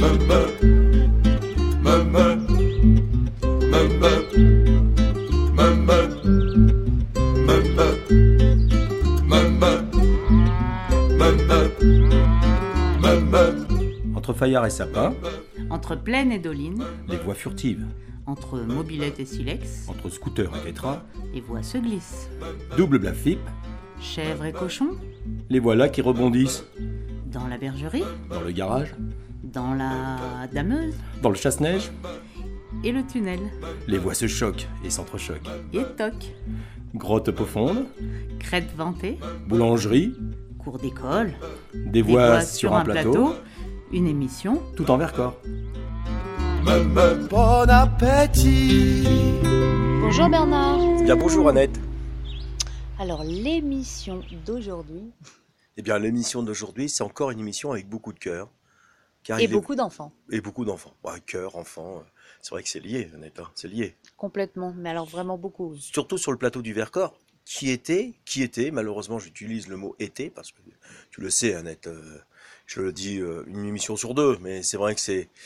Entre Fayard et Sapin, Entre Plaine et Doline, les voix furtives. entre mobilette et silex, Entre scooter et tétra, les voix se glissent. double blafip, Chèvre et cochon, les voilà qui rebondissent. dans la bergerie, Dans le garage, dans la dameuse dans le chasse-neige, et le tunnel. les voix se choquent et s'entrechoquent. Et toc, Grotte profonde, crête ventée, boulangerie, cours d'école, des des voix sur un plateau, une émission. tout en Vercors. Bon appétit. Bonjour Bernard. Bien bonjour Annette. Alors l'émission d'aujourd'hui Eh bien l'émission d'aujourd'hui c'est encore une émission avec beaucoup de cœur. Car et il est- beaucoup d'enfants, Et beaucoup d'enfants. Ouais, cœur, enfants, c'est vrai que c'est lié Annette, hein, c'est lié. complètement, mais alors vraiment beaucoup. Surtout sur le plateau du Vercors, qui était, malheureusement j'utilise le mot était parce que tu le sais Annette, je le dis une émission sur deux, mais c'est vrai que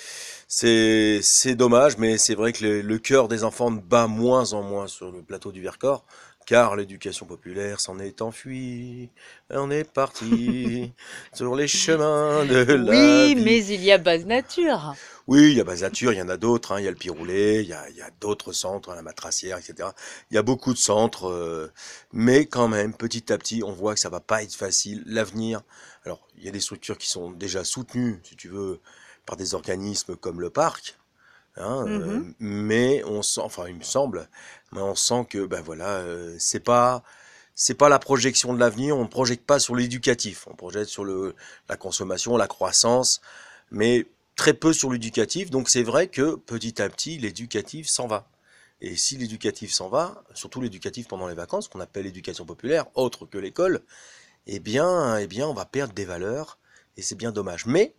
c'est dommage, mais c'est vrai que le cœur des enfants bat moins en moins sur le plateau du Vercors, car l'éducation populaire s'en est enfuie, on est parti sur les chemins de la Oui, vie. mais il y a Base Nature. Oui, il y a Base Nature, il y en a d'autres, hein, il y a le Piroulet, il y a d'autres centres, la Matracière, etc. Il y a beaucoup de centres, mais quand même, petit à petit, on voit que ça va pas être facile. L'avenir, alors, il y a des structures qui sont déjà soutenues, si tu veux, par des organismes comme le parc, hein, mais on sent, enfin, il me semble, mais on sent que, ben voilà, c'est pas la projection de l'avenir, on ne projette pas sur l'éducatif, on projette sur la consommation, la croissance, mais très peu sur l'éducatif, donc c'est vrai que petit à petit, l'éducatif s'en va. Et si l'éducatif s'en va, surtout l'éducatif pendant les vacances, qu'on appelle l'éducation populaire, autre que l'école, eh bien, on va perdre des valeurs, et c'est bien dommage. Mais,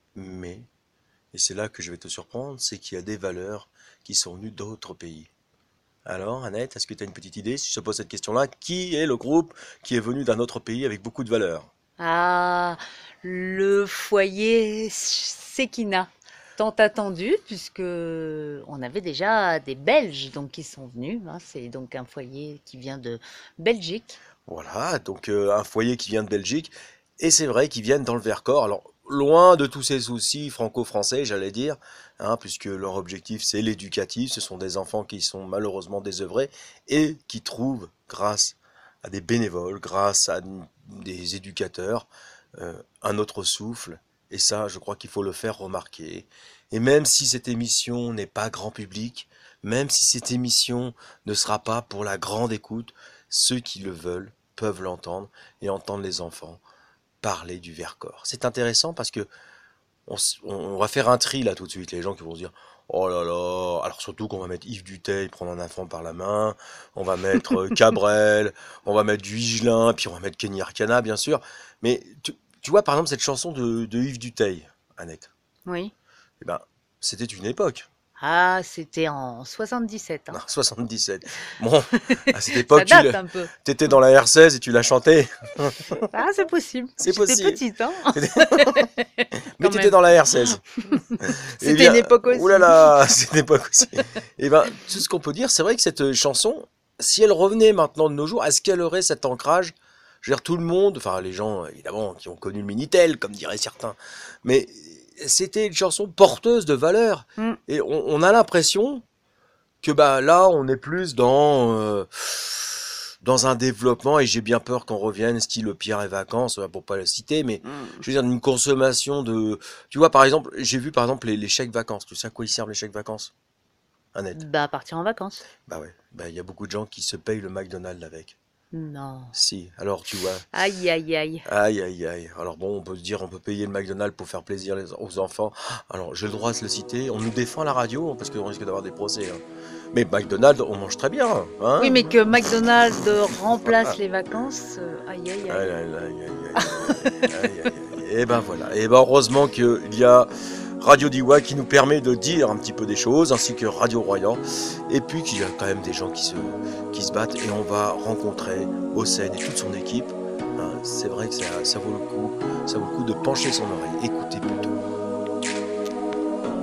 et c'est là que je vais te surprendre, c'est qu'il y a des valeurs qui sont venues d'autres pays. Alors, Annette, est-ce que tu as une petite idée, si je te pose cette question-là, qui est le groupe qui est venu d'un autre pays avec beaucoup de valeurs? Ah, le foyer Sekina, tant attendu, puisque on avait déjà des Belges donc, qui sont venus. Hein, c'est donc un foyer qui vient de Belgique. Voilà, donc un foyer qui vient de Belgique, et c'est vrai qu'ils viennent dans le Vercors, alors loin de tous ces soucis franco-français, j'allais dire, hein, puisque leur objectif c'est l'éducatif, ce sont des enfants qui sont malheureusement désœuvrés, et qui trouvent, grâce à des bénévoles, grâce à des éducateurs, un autre souffle, et ça je crois qu'il faut le faire remarquer. Et même si cette émission n'est pas grand public, même si cette émission ne sera pas pour la grande écoute, ceux qui le veulent peuvent l'entendre et entendre les enfants parler du Vercors. C'est intéressant parce que on va faire un tri là tout de suite, les gens qui vont se dire oh là là, alors surtout qu'on va mettre Yves Duteil prendre un enfant par la main, on va mettre Cabrel, on va mettre du Higelin, puis on va mettre Kenny Arcana bien sûr, mais tu vois par exemple cette chanson de Yves Duteil, Annette, Oui. eh ben, c'était une époque. Ah, c'était en 77. Hein. Non, 77. Bon, à cette époque, Ça date un peu. t'étais dans la R16 et tu l'as chanté. Ah, c'est possible. C'est J'étais possible. petite, hein. Mais Quand t'étais même. dans la R16. C'était une époque aussi. Ouh là là, c'est une époque aussi. Et ben, tout ce qu'on peut dire, c'est vrai que cette chanson, si elle revenait maintenant de nos jours, est-ce qu'elle aurait cet ancrage? Je veux dire, tout le monde, enfin les gens évidemment qui ont connu le Minitel, comme diraient certains, mais c'était une chanson porteuse de valeurs. Mm. Et on a l'impression que bah là, on est plus dans un développement, et j'ai bien peur qu'on revienne style Pierre et Vacances, pour pas le citer, mais je veux dire une consommation de... Tu vois, par exemple, j'ai vu par exemple les chèques vacances. Tu sais à quoi ils servent les chèques vacances, Annette? Bah, partir en vacances. Bah ouais, bah il y a beaucoup de gens qui se payent le McDonald's avec. Non. Si, alors tu vois... Aïe, aïe, aïe. Aïe, aïe, aïe. Alors bon, on peut se dire, on peut payer le McDonald's pour faire plaisir aux enfants. Alors, j'ai le droit de le citer. On nous défend à la radio, parce qu'on risque d'avoir des procès. Hein. Mais McDonald's, on mange très bien. Hein, Oui, mais que McDonald's remplace les vacances, aïe, aïe, Aïe, aïe. aïe, aïe, aïe, aïe, aïe, aïe. Et ben voilà. Et ben heureusement qu'il y a Radio Diois qui nous permet de dire un petit peu des choses, ainsi que Radio Royan. Et puis qu'il y a quand même des gens qui se battent. Et on va rencontrer Hossein et toute son équipe. Hein, c'est vrai que ça vaut le coup de pencher son oreille. Écoutez plutôt.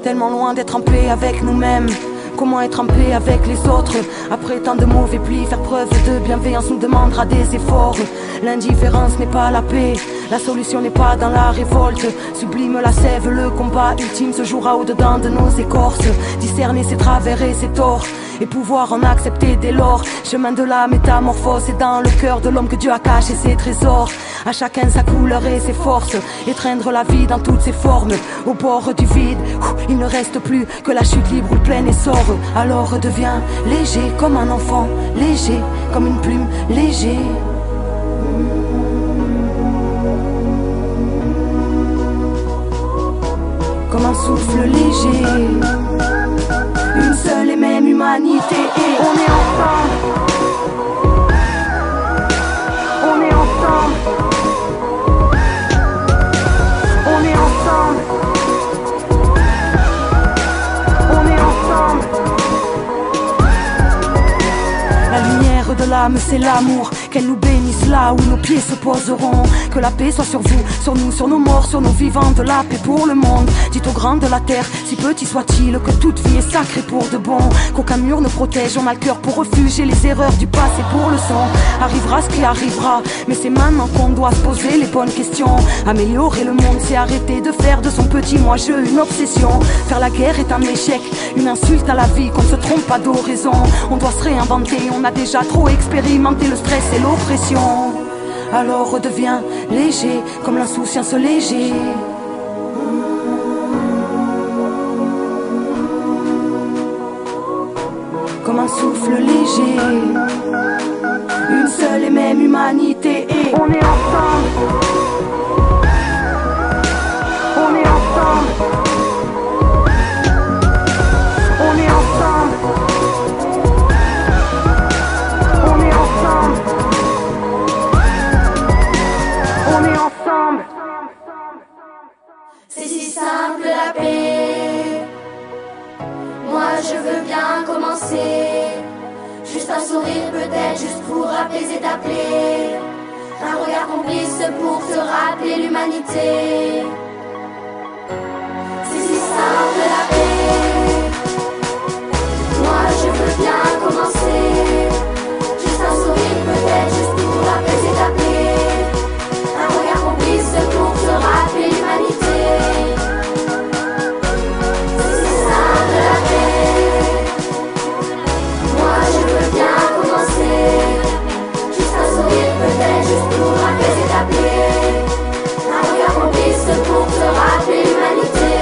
Tellement loin d'être en paix avec nous-mêmes. Comment être en paix avec les autres? Après tant de mauvais plis, faire preuve de bienveillance nous demandera des efforts. L'indifférence n'est pas la paix, la solution n'est pas dans la révolte. Sublime la sève, le combat ultime se jouera au-dedans de nos écorces. Discerner ses travers et ses torts, et pouvoir en accepter dès lors. Chemin de la métamorphose, c'est dans le cœur de l'homme que Dieu a caché ses trésors. À chacun sa couleur et ses forces, étreindre la vie dans toutes ses formes. Au bord du vide, il ne reste plus que la chute libre ou le plein essor. Alors redeviens léger comme un enfant, léger comme une plume, léger. Comme un souffle léger, une seule et même humanité, et on est ensemble. On est ensemble. On est ensemble. On est ensemble. La lumière de l'âme, c'est l'amour. Qu'elle nous bénisse là où nos pieds se poseront. Que la paix soit sur vous, sur nous, sur nos morts, sur nos vivants. De la paix pour le monde. Dites aux grands de la terre, si petit soit-il, que toute vie est sacrée pour de bon. Qu'aucun mur ne protège, on a le cœur pour refuge. Et les erreurs du passé pour leçon. Arrivera ce qui arrivera, mais c'est maintenant qu'on doit se poser les bonnes questions. Améliorer le monde, c'est arrêter de faire de son petit moi-je une obsession. Faire la guerre est un échec, une insulte à la vie, qu'on ne se trompe pas d'horizon. On doit se réinventer, on a déjà trop expérimenté le stress et l'oppression. Alors redeviens léger, comme l'insouciance léger. Comme un souffle léger, une seule et même humanité, et on est ensemble. On est ensemble. On est ensemble. On est ensemble. On est ensemble. C'est si simple la paix. Moi je veux bien commencer. Juste un sourire peut-être, juste pour apaiser ta plaie. Un regard complice pour te rappeler l'humanité. C'est si simple la paix. Moi je veux bien commencer. Juste un sourire peut-être, juste pour apaiser ta plaie. Un regard complice pour te rappeler l'humanité. C'est si simple la paix. Moi je veux bien commencer. Juste un sourire peut-être, juste pour apaiser ta plaie. Un regard complice pour te rappeler l'humanité.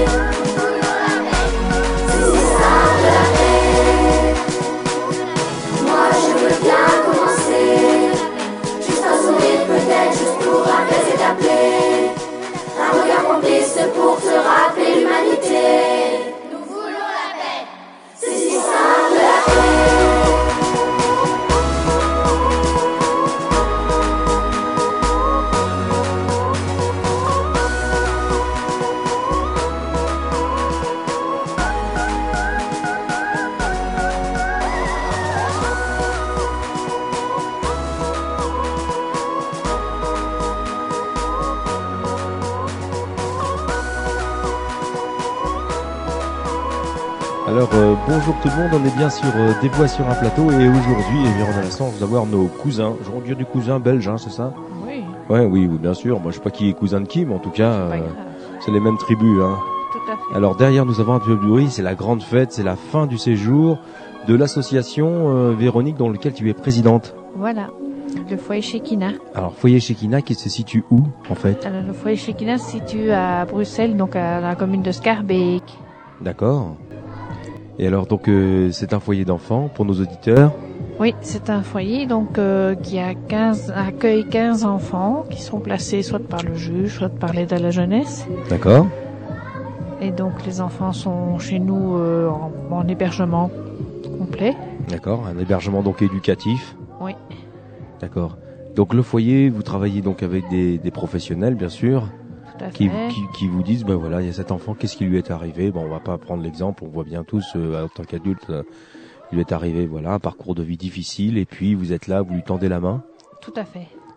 C'est si simple la paix. Moi je veux bien commencer. Juste un sourire peut-être, juste pour apaiser ta plaie. Un regard complice pour te rappeler l'humanité. Nous voulons la paix. C'est si simple la paix. Alors bonjour tout le monde, on est bien sur Des Voix sur un plateau et aujourd'hui on a la chance d'avoir nos cousins. Je veux dire du cousin belge, hein, c'est ça? Oui. Ouais, oui, bien sûr. Moi je sais pas qui est cousin de qui, mais en tout cas c'est les mêmes tribus. Hein. Tout à fait. Alors derrière nous avons un peu de bruit, c'est la grande fête, c'est la fin du séjour de l'association Véronique dans laquelle tu es présidente. Voilà, le foyer Shekinah. Alors foyer Shekinah qui se situe où en fait? Alors, le foyer Shekinah se situe à Bruxelles, donc dans la commune de Schaerbeek. D'accord. Et alors donc c'est un foyer d'enfants pour nos auditeurs. Oui, c'est un foyer donc qui accueille 15 enfants qui sont placés soit par le juge, soit par l'aide à la jeunesse. D'accord. Et donc les enfants sont chez nous en hébergement complet. D'accord, un hébergement donc éducatif. Oui. D'accord. Donc le foyer, vous travaillez donc avec des professionnels bien sûr. Qui vous disent, ben voilà, il y a cet enfant, qu'est-ce qui lui est arrivé? Bon, on va pas prendre l'exemple, on voit bien tous, en tant qu'adulte, il lui est arrivé, voilà, un parcours de vie difficile, et puis vous êtes là, vous lui tendez la main. Tout à fait.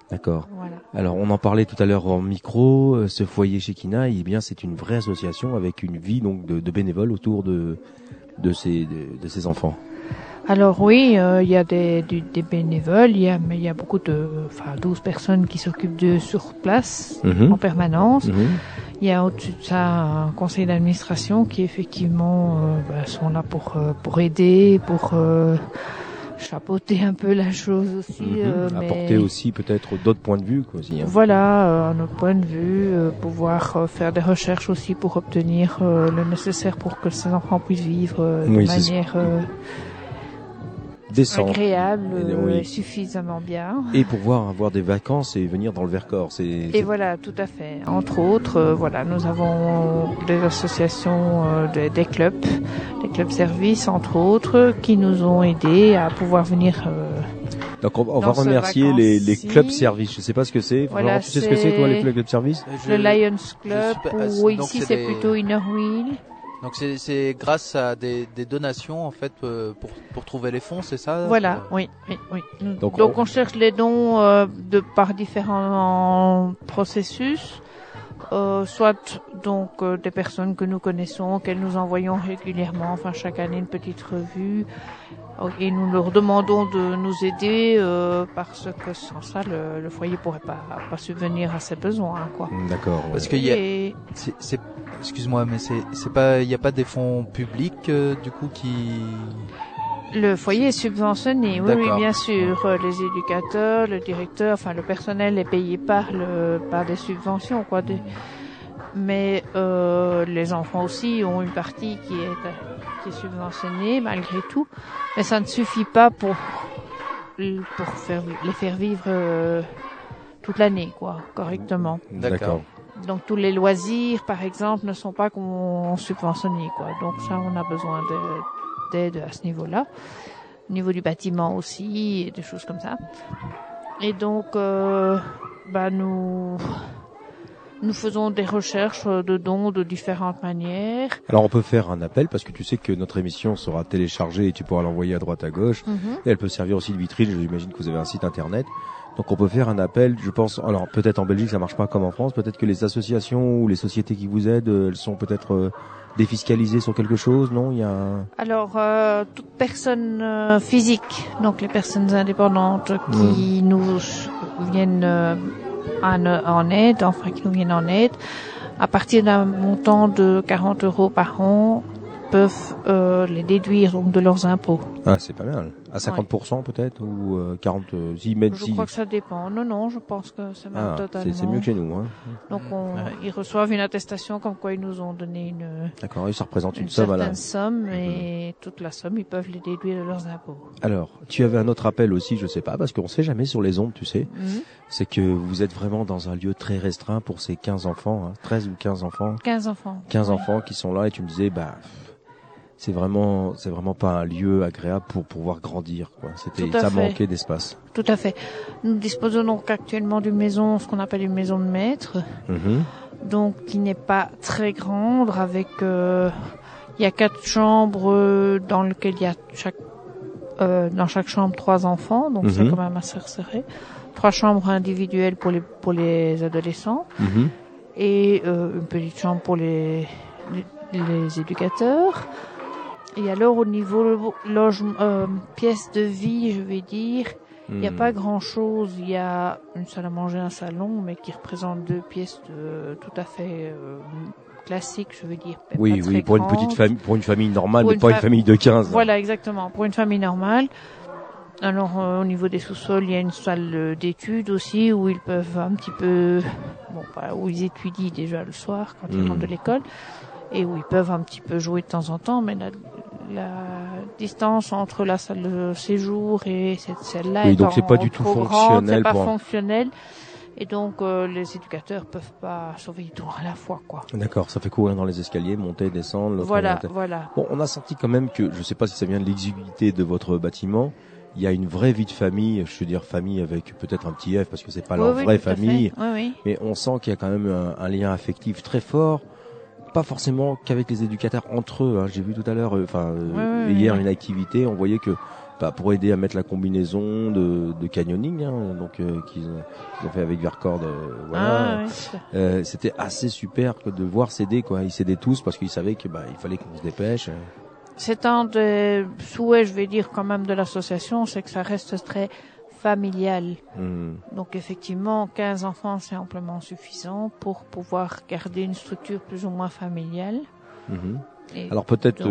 D'accord. Voilà. Alors, on en parlait tout à l'heure en micro. Ce foyer Shekinah, eh bien, c'est une vraie association avec une vie donc de bénévoles autour de ces enfants. Alors oui, il y a des bénévoles, mais il y a beaucoup 12 personnes qui s'occupent d'eux sur place en permanence. Il y a au-dessus de ça un conseil d'administration qui effectivement sont là pour aider, pour chapeauter un peu la chose aussi. Apporter aussi peut-être d'autres points de vue quoi, aussi. Hein. Voilà, un autre point de vue, pouvoir faire des recherches aussi pour obtenir le nécessaire pour que ces enfants puissent vivre de manière agréable et suffisamment bien. Et pouvoir avoir des vacances et venir dans le Vercors. Et voilà, tout à fait. Entre autres, nous avons des associations, des clubs services, entre autres, qui nous ont aidés à pouvoir venir. Donc on va remercier les clubs services. Je sais pas ce que c'est. Voilà, tu sais ce que c'est toi les clubs services? Le Lions Club, ou ici c'est plutôt Inner Wheel. Donc c'est grâce à des donations en fait pour trouver les fonds, c'est ça? Voilà, oui. Donc on cherche les dons par différents processus, soit donc des personnes que nous connaissons, qu'elles nous envoyons régulièrement, enfin chaque année une petite revue, et nous leur demandons de nous aider parce que sans ça le foyer pourrait pas subvenir à ses besoins quoi. D'accord. Parce qu'il y a excuse-moi mais c'est pas il y a pas des fonds publics du coup qui Le foyer est subventionné, oui, bien sûr. Les éducateurs, le directeur, enfin le personnel est payé par des subventions quoi. Mais les enfants aussi ont une partie qui est subventionnée malgré tout, mais ça ne suffit pas pour les faire vivre toute l'année quoi, correctement. D'accord. Donc tous les loisirs par exemple ne sont pas subventionnés quoi. Donc ça on a besoin d'aide à ce niveau-là. Au niveau du bâtiment aussi et des choses comme ça. Et donc nous faisons des recherches de dons de différentes manières. Alors on peut faire un appel parce que tu sais que notre émission sera téléchargée et tu pourras l'envoyer à droite à gauche. Et elle peut servir aussi de vitrine. J'imagine que vous avez un site internet. Donc on peut faire un appel, je pense. Alors peut-être en Belgique ça marche pas comme en France. Peut-être que les associations ou les sociétés qui vous aident, elles sont peut-être défiscalisées sur quelque chose, non? Alors toute personne physique, donc les personnes indépendantes qui nous viennent en aide, enfin qui nous viennent en aide, à partir d'un montant de 40 € par an, peuvent les déduire donc de leurs impôts. Ah, c'est pas mal. À 50% peut-être ou 40 Je crois que ça dépend. Non, je pense que c'est même totalement. C'est mieux que chez nous. Hein. Donc ils reçoivent une attestation comme quoi ils nous ont donné une. D'accord, et ça représente une somme certaine somme et toute la somme ils peuvent les déduire de leurs impôts. Alors, tu avais un autre appel aussi, je sais pas, parce qu'on sait jamais sur les ondes, tu sais. C'est que vous êtes vraiment dans un lieu très restreint pour ces 15 enfants, 13 ou 15 enfants. 15 enfants. 15 enfants qui sont là et tu me disais c'est vraiment pas un lieu agréable pour pouvoir grandir quoi. Ça manquait d'espace. Tout à fait. Nous disposons donc actuellement d'une maison, ce qu'on appelle une maison de maître. Donc qui n'est pas très grande avec il y a 4 chambres dans lesquelles il y a dans chaque chambre 3 enfants, donc c'est quand même assez resserré. 3 chambres individuelles pour les adolescents et une petite chambre pour les éducateurs. Et alors au niveau pièce de vie, je vais dire, il n'y a pas grand-chose. Il y a une salle à manger, un salon, mais qui représente 2 pièces tout à fait classiques, je veux dire. Oui, pour une petite famille, pour une famille normale, mais pas une famille de 15. Voilà, exactement, pour une famille normale. Alors au niveau des sous-sols, il y a une salle d'études aussi où ils peuvent un petit peu, où ils étudient déjà le soir quand ils rentrent de l'école. Et où ils peuvent un petit peu jouer de temps en temps, mais la distance entre la salle de séjour et cette salle-là est donc c'est pas du tout fonctionnel. C'est pas fonctionnel, et donc les éducateurs peuvent pas surveiller tout à la fois, quoi. D'accord, ça fait courir dans les escaliers, monter, descendre. Voilà. Bon, on a senti quand même que, je sais pas si ça vient de l'exiguïté de votre bâtiment, il y a une vraie vie de famille, je veux dire famille avec peut-être un petit F parce que c'est pas leur vraie famille, mais on sent qu'il y a quand même un lien affectif très fort. Pas forcément qu'avec les éducateurs entre eux. J'ai vu tout à l'heure, hier une activité, on voyait que pour aider à mettre la combinaison de canyoning, hein, donc qu'ils ont fait avec Vercors. Voilà. C'était assez super de voir s'aider, quoi. Ils s'aidaient tous parce qu'ils savaient que il fallait qu'on se dépêche. C'est un des souhaits, je vais dire, quand même de l'association, c'est que ça reste très familial. Donc effectivement, 15 enfants, c'est amplement suffisant pour pouvoir garder une structure plus ou moins familiale. Alors peut-être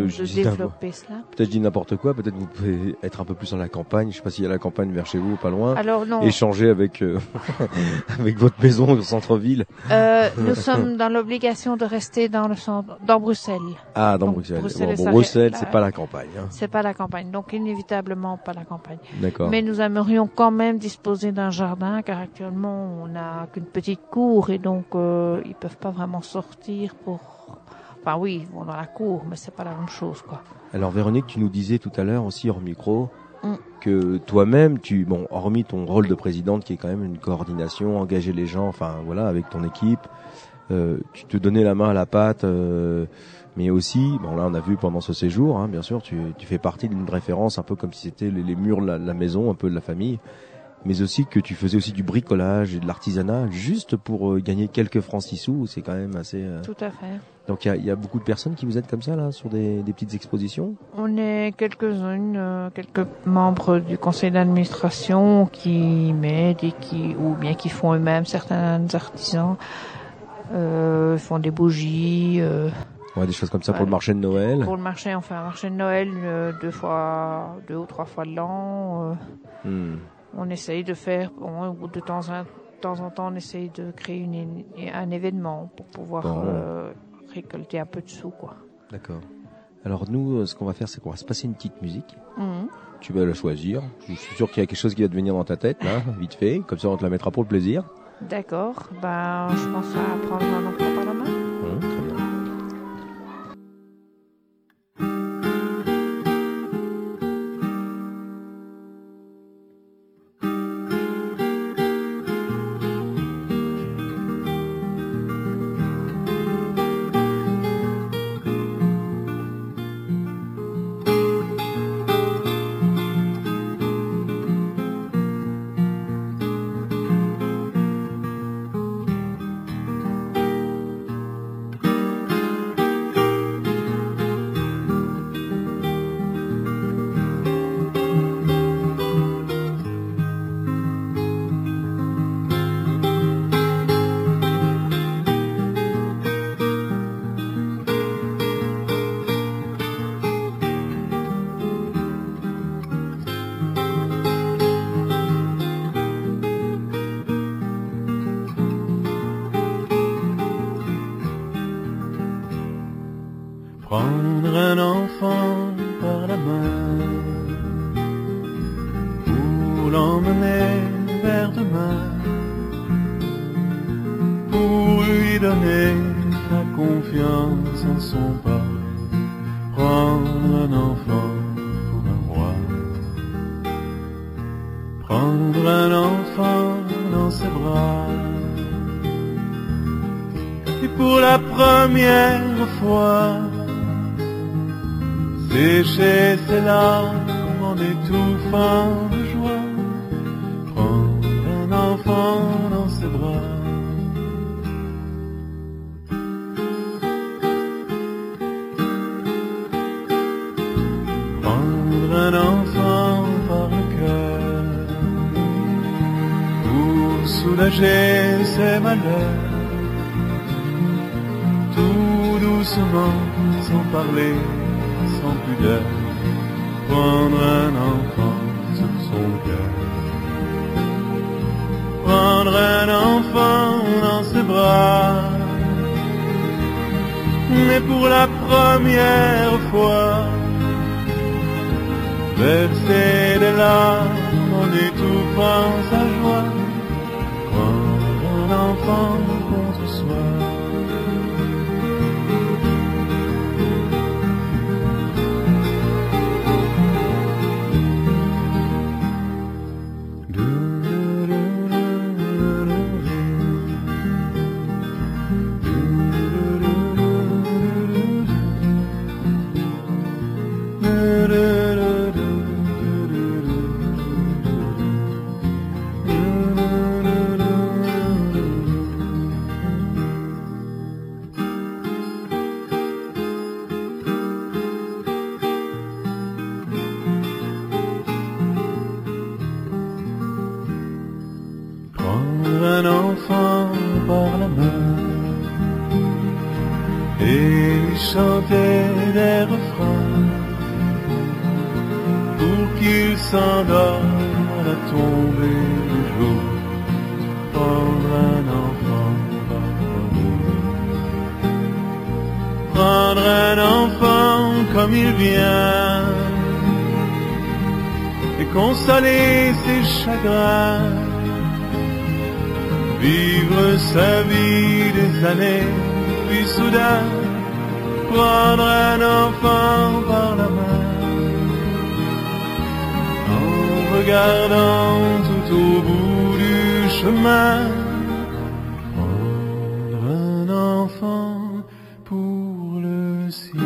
je dis n'importe quoi, peut-être vous pouvez être un peu plus dans la campagne, je sais pas s'il y a la campagne vers chez vous ou pas loin. Alors non. Échanger avec avec votre maison au centre-ville. Nous sommes dans l'obligation de rester dans le centre, dans Bruxelles. Ah, dans donc, Bruxelles. Bruxelles, c'est pas la campagne. Hein. C'est pas la campagne, donc inévitablement pas la campagne. D'accord. Mais nous aimerions quand même disposer d'un jardin, car actuellement on n'a qu'une petite cour et donc ils peuvent pas vraiment sortir pour. Enfin oui, ils vont dans la cour, mais c'est pas la même chose, quoi. Alors Véronique, tu nous disais tout à l'heure aussi hors micro que toi-même, hormis ton rôle de présidente qui est quand même une coordination, engager les gens, enfin voilà, avec ton équipe, tu te donnais la main à la pâte, mais aussi, là on a vu pendant ce séjour, hein, bien sûr, tu fais partie d'une référence un peu comme si c'était les murs de la maison, un peu de la famille. Mais aussi que tu faisais aussi du bricolage et de l'artisanat juste pour gagner quelques francs 6 sous, c'est quand même assez... Tout à fait. Donc il y a beaucoup de personnes qui vous aident comme ça là sur des petites expositions. On est quelques-unes, quelques membres du conseil d'administration qui m'aident et qui font eux-mêmes, certains artisans font des bougies. Des choses comme ça pour le marché de Noël. Pour le marché, on fait un marché de Noël 2 ou 3 fois de l'an. On essaye de faire, de temps en temps, on essaye de créer un événement pour pouvoir récolter un peu de sous, quoi. D'accord. Alors nous, ce qu'on va faire, c'est qu'on va se passer une petite musique. Tu vas la choisir. Je suis sûr qu'il y a quelque chose qui va te venir dans ta tête, là, vite fait. Comme ça, on te la mettra pour le plaisir. D'accord. Je pense à prendre un enfant par la main. Très bien. Prendre un enfant par la main pour l'emmener vers demain, pour lui donner la confiance en son pas. Prendre un enfant pour un roi, prendre un enfant dans ses bras, et pour la première fois sécher ses larmes en étouffant de joie, prendre un enfant dans ses bras. Prendre un enfant par le cœur pour soulager ses malheurs, tout doucement, sans parler, sans pudeur, prendre un enfant sur son cœur, prendre un enfant dans ses bras, mais pour la première fois, verser des larmes en étouffant sa joie, prendre un enfant contre soi. et lui chanter des refrains pour qu'il s'endorme à la tombée du jour. Prendre un enfant par l'amour, prendre un enfant comme il vient et consoler ses chagrins, vivre sa vie des années, puis soudain prendre un enfant par la main, en regardant tout au bout du chemin, prendre un enfant pour le sien.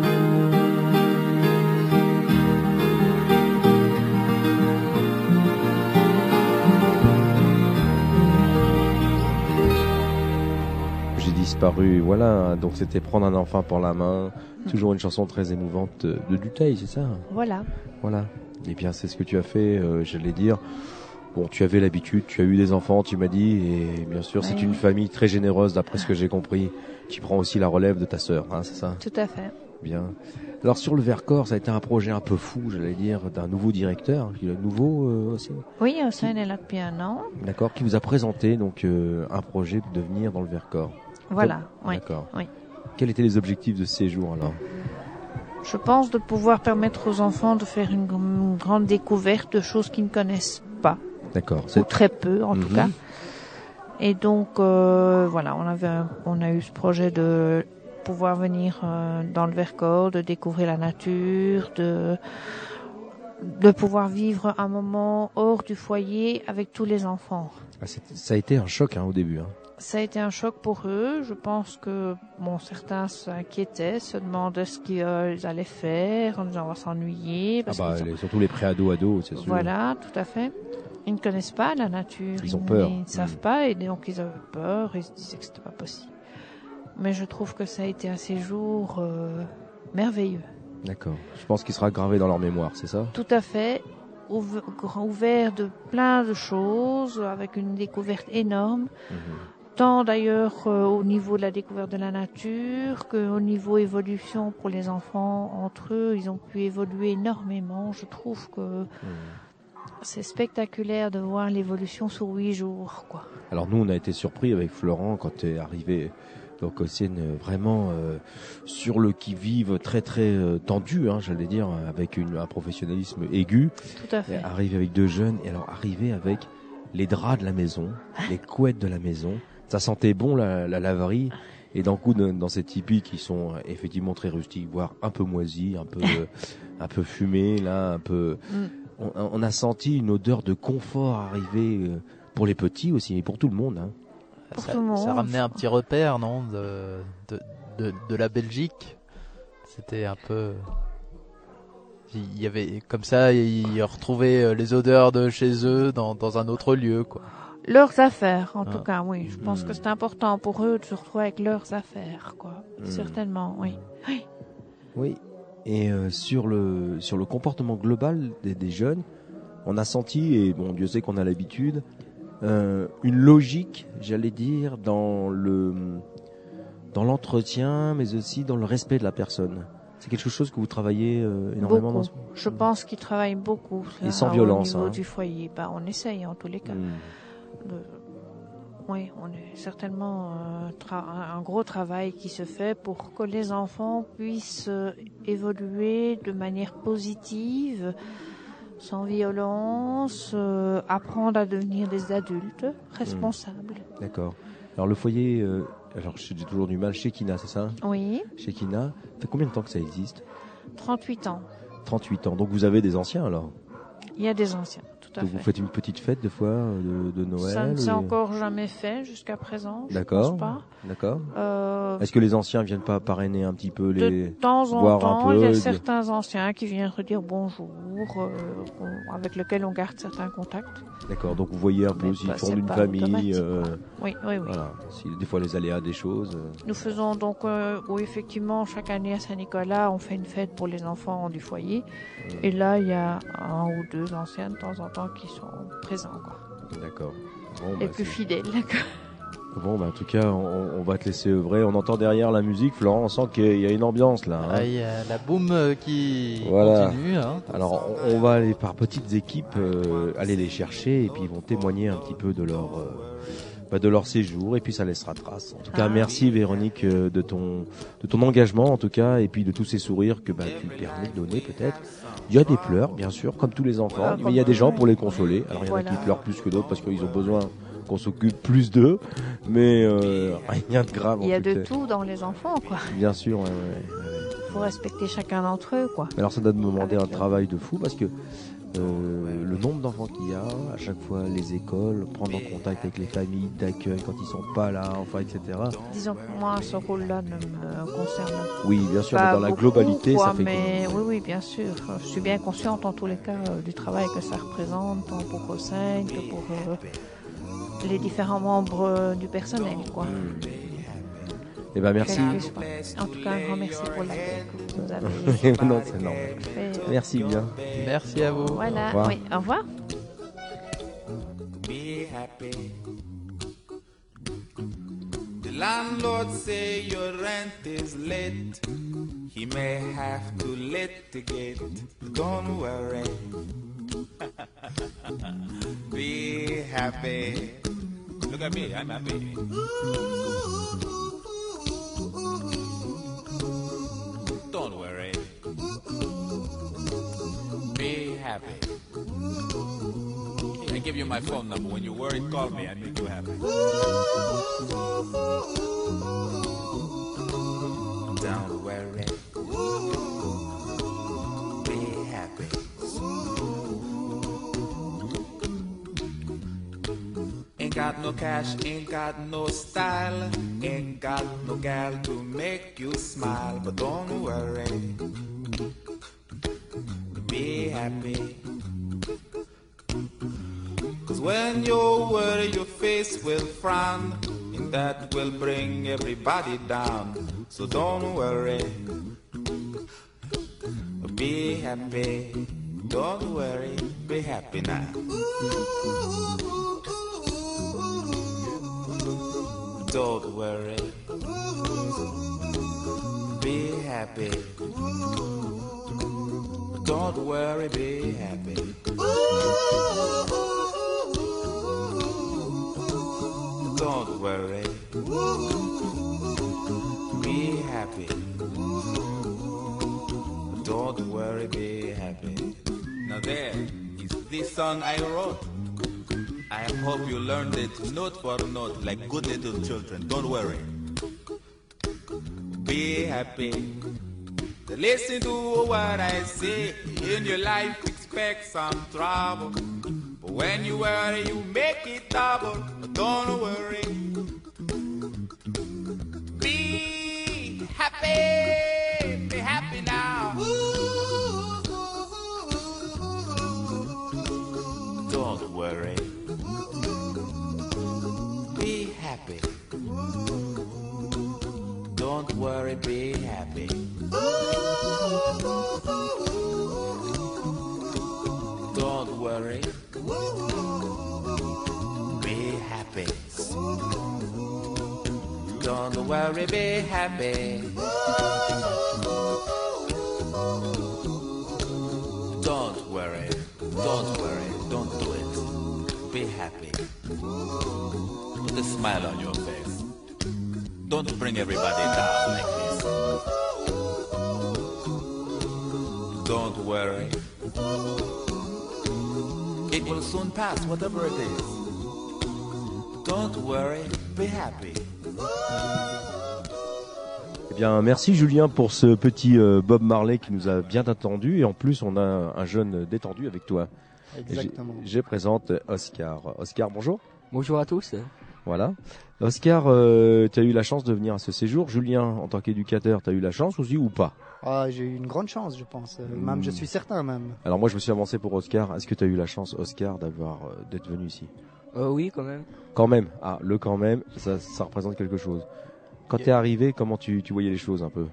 Disparu, voilà, donc c'était prendre un enfant par la main, toujours une chanson très émouvante de Dutheil, c'est ça? Voilà. Voilà, et bien c'est ce que tu as fait, j'allais dire, bon tu avais l'habitude, tu as eu des enfants, tu m'as dit, et bien sûr c'est une famille très généreuse d'après ce que j'ai compris, tu prends aussi la relève de ta sœur, hein, c'est ça? Tout à fait. Bien. Alors sur le Vercors, ça a été un projet un peu fou, j'allais dire, d'un nouveau directeur, qui est nouveau aussi. Oui, Hossein est là depuis un an. D'accord, qui vous a présenté donc un projet de venir dans le Vercors. Voilà, oui. D'accord. Oui. Quels étaient les objectifs de ce séjour alors? Je pense de pouvoir permettre aux enfants de faire une grande découverte de choses qu'ils ne connaissent pas. D'accord. Ou très peu en tout cas. Et donc voilà, on a eu ce projet de pouvoir venir dans le Vercors, de découvrir la nature, de pouvoir vivre un moment hors du foyer avec tous les enfants. Ah, ça a été un choc au début. Ça a été un choc pour eux. Je pense que certains s'inquiétaient, se demandaient ce qu'ils allaient faire, en disant on va s'ennuyer. Surtout les pré-ados, c'est sûr. Voilà, tout à fait. Ils ne connaissent pas la nature. Ils ont peur. Ils ne savent pas et donc ils avaient peur. Ils se disaient que c'était pas possible. Mais je trouve que ça a été un séjour merveilleux. D'accord. Je pense qu'il sera gravé dans leur mémoire, c'est ça? Tout à fait. Ouvert de plein de choses, avec une découverte énorme. Tant d'ailleurs au niveau de la découverte de la nature qu'au niveau évolution pour les enfants entre eux, ils ont pu évoluer énormément. Je trouve que c'est spectaculaire de voir l'évolution sur 8 jours, quoi. Alors nous, on a été surpris avec Florent quand tu es arrivé. Donc c'est vraiment sur le qui-vive très très tendu, j'allais dire, avec un professionnalisme aigu. Tout à fait. Arrivé avec 2 jeunes, et alors arrivé avec les draps de la maison, les couettes de la maison. Ça sentait bon la laverie, et d'un coup dans ces tipis qui sont effectivement très rustiques, voire un peu moisis, un peu fumés, là, un peu. On a senti une odeur de confort arriver pour les petits aussi, et pour tout le monde. Ça ramenait un petit repère, non, de la Belgique. C'était un peu. Il y avait comme ça, ils retrouvaient les odeurs de chez eux dans un autre lieu, quoi. Leurs affaires, en tout cas, oui. Je pense que c'est important pour eux de se retrouver avec leurs affaires, quoi. Certainement, oui. Oui. Et sur le comportement global des jeunes, on a senti, et bon, Dieu sait qu'on a l'habitude, une logique, j'allais dire, dans l'entretien, mais aussi dans le respect de la personne. C'est quelque chose que vous travaillez énormément dans ce... Je pense qu'ils travaillent beaucoup. Et sans violence. Au niveau du foyer. On essaye en tous les cas. Oui, on est certainement un gros travail qui se fait pour que les enfants puissent évoluer de manière positive, sans violence, apprendre à devenir des adultes responsables. D'accord. Alors le foyer, j'ai toujours du mal, Shekinah, c'est ça? Oui. Shekinah, ça fait combien de temps que ça existe? 38 ans. 38 ans, donc vous avez des anciens alors? Il y a des anciens. Donc vous faites une petite fête des fois de Noël? Ça ne s'est encore jamais fait jusqu'à présent. D'accord. Je pense pas. D'accord. Est-ce que les anciens viennent pas parrainer un petit peu de temps en temps, il y a certains anciens qui viennent redire bonjour, avec lesquels on garde certains contacts. D'accord. Donc vous voyez un peu s'ils fondent une famille. Oui. Voilà. Des fois les aléas des choses. Nous faisons donc, effectivement, chaque année à Saint-Nicolas, on fait une fête pour les enfants du foyer. Et là, il y a 1 ou 2 anciens de temps en temps qui sont présents, quoi. D'accord. Et plus fidèles, d'accord. Bon, bah, en tout cas, on va te laisser œuvrer. On entend derrière la musique, Florent, on sent qu'il y a une ambiance là. Il y a la boum qui voilà. continue. Hein. Alors, on va aller par petites équipes, aller les chercher et puis ils vont témoigner un petit peu de leur séjour et puis ça laissera trace. En tout cas, merci Véronique de ton engagement en tout cas et puis de tous ces sourires que tu permets de donner peut-être. Il y a des pleurs bien sûr comme tous les enfants, mais il y a des gens pour les consoler. Alors il y en a qui pleurent plus que d'autres parce qu'ils ont besoin qu'on s'occupe plus d'eux, mais rien de grave. Il y a de tout dans les enfants quoi. Bien sûr. Faut respecter chacun d'entre eux quoi. Alors ça doit demander un travail de fou parce que le nombre d'enfants qu'il y a, à chaque fois les écoles, prendre en contact avec les familles d'accueil quand ils sont pas là, enfin etc. Disons que moi ce rôle-là ne me concerne pas. Oui, bien sûr, mais dans la globalité, quoi, ça fait. Mais oui, bien sûr. Je suis bien consciente en tous les cas du travail que ça représente, tant pour Hossein que pour les différents membres du personnel, quoi. Eh ben merci. En tout cas, un grand merci pour l'accueil que vous nous avez. Non, c'est normal. Merci bien. Merci à vous. Voilà. Au revoir. Oui, au revoir. Be happy. The landlord say your rent is late. He may have to litigate. Don't worry. Be happy. Look at me, I'm happy. Don't worry. Be happy. I give you my phone number. When you're worried, call me. I make you happy. Don't worry. Be happy. Ain't got no cash, ain't got no style, ain't got no gal to make you smile, but don't worry. Be happy. 'Cause when you worry, your face will frown, and that will bring everybody down. So don't worry. Be happy. Don't worry. Be happy now. Don't worry. Be happy. Don't worry, be happy. Don't worry. Be happy. Don't worry, be happy. Now there is this song I wrote. I hope you learned it note for note like good little children. Don't worry. Be happy. Listen to what I say. In your life, expect some trouble. But when you worry, you make it double. But don't worry. Be happy. Be happy now. Don't worry. Be happy. Don't worry, be happy. Don't worry. Be happy. Don't worry, be happy. Don't worry. Don't worry. Don't do it. Be happy. Put a smile on your face. Don't bring everybody down like this. Don't worry. It will soon pass, whatever it is. Don't worry, be happy. Eh bien, merci Julien pour ce petit Bob Marley qui nous a bien attendu et en plus on a un jeune détendu avec toi. Exactement. Je présente Oscar. Oscar, bonjour. Bonjour à tous. Voilà. Oscar, tu as eu la chance de venir à ce séjour. Julien, en tant qu'éducateur, tu as eu la chance aussi ou pas? Ah, j'ai eu une grande chance, je pense. Même, je suis certain même. Alors moi, je me suis avancé pour Oscar. Est-ce que tu as eu la chance, Oscar, d'être venu ici? Oui, quand même. Quand même. Ah, le quand même, ça représente quelque chose. Quand tu es arrivé, comment tu voyais les choses un peu?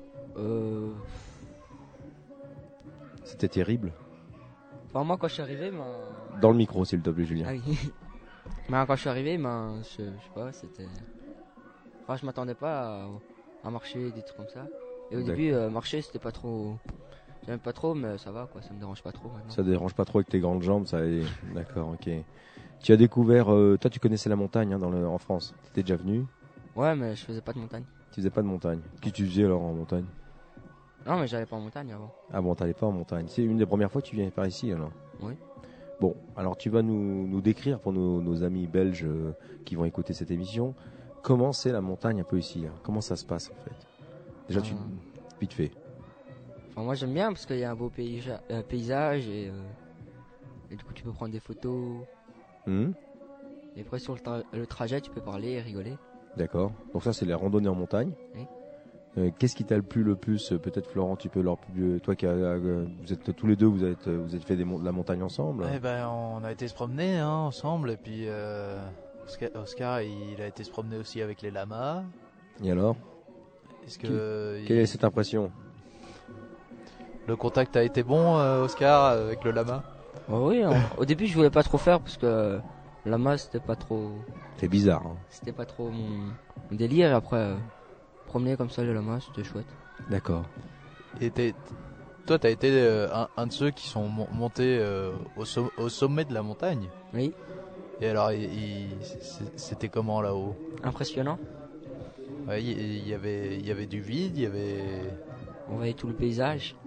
C'était terrible. Enfin, moi, quand je suis arrivé, Dans le micro, s'il te plaît, Julien. Ah oui. Ben, quand je suis arrivé, je sais pas, c'était... Enfin, je m'attendais pas à marcher, des trucs comme ça. Et au début, marcher, c'était pas trop... J'aime pas trop, mais ça va, quoi, ça me dérange pas trop maintenant. Ça dérange pas trop avec tes grandes jambes, ça est... D'accord, ok. Tu as découvert... toi, tu connaissais la montagne en France. Tu étais déjà venu? Ouais, mais je faisais pas de montagne. Tu faisais pas de montagne. Qu'est-ce que tu faisais alors en montagne? Non, mais j'allais pas en montagne avant. Ah bon, t'allais pas en montagne. C'est une des premières fois que tu viens par ici, alors? Oui. Bon, alors tu vas nous décrire pour nos amis belges qui vont écouter cette émission, comment c'est la montagne un peu ici, hein. Comment ça se passe en fait? Déjà, vite fait. Enfin, moi j'aime bien parce qu'il y a un beau paysage et du coup tu peux prendre des photos. Et après sur le trajet tu peux parler et rigoler. D'accord. Donc ça c'est la randonnée en montagne. Oui. Qu'est-ce qui t'a le plus peut-être Florent, tu peux toi qui vous êtes tous les deux, vous êtes fait de la montagne ensemble? Eh ben on a été se promener ensemble et puis Oscar il a été se promener aussi avec les lamas. Et alors? Quelle est cette impression? Le contact a été bon, Oscar, avec le lama? Oui, au début je voulais pas trop faire parce que le lama c'était pas trop... C'est bizarre. Hein. C'était pas trop mon délire et après promener comme ça le lama c'était chouette. D'accord. Et toi t'as été un de ceux qui sont montés au sommet de la montagne? Oui. Et alors c'était comment là-haut? Impressionnant. Ouais, il y avait du vide, on voyait tout le paysage.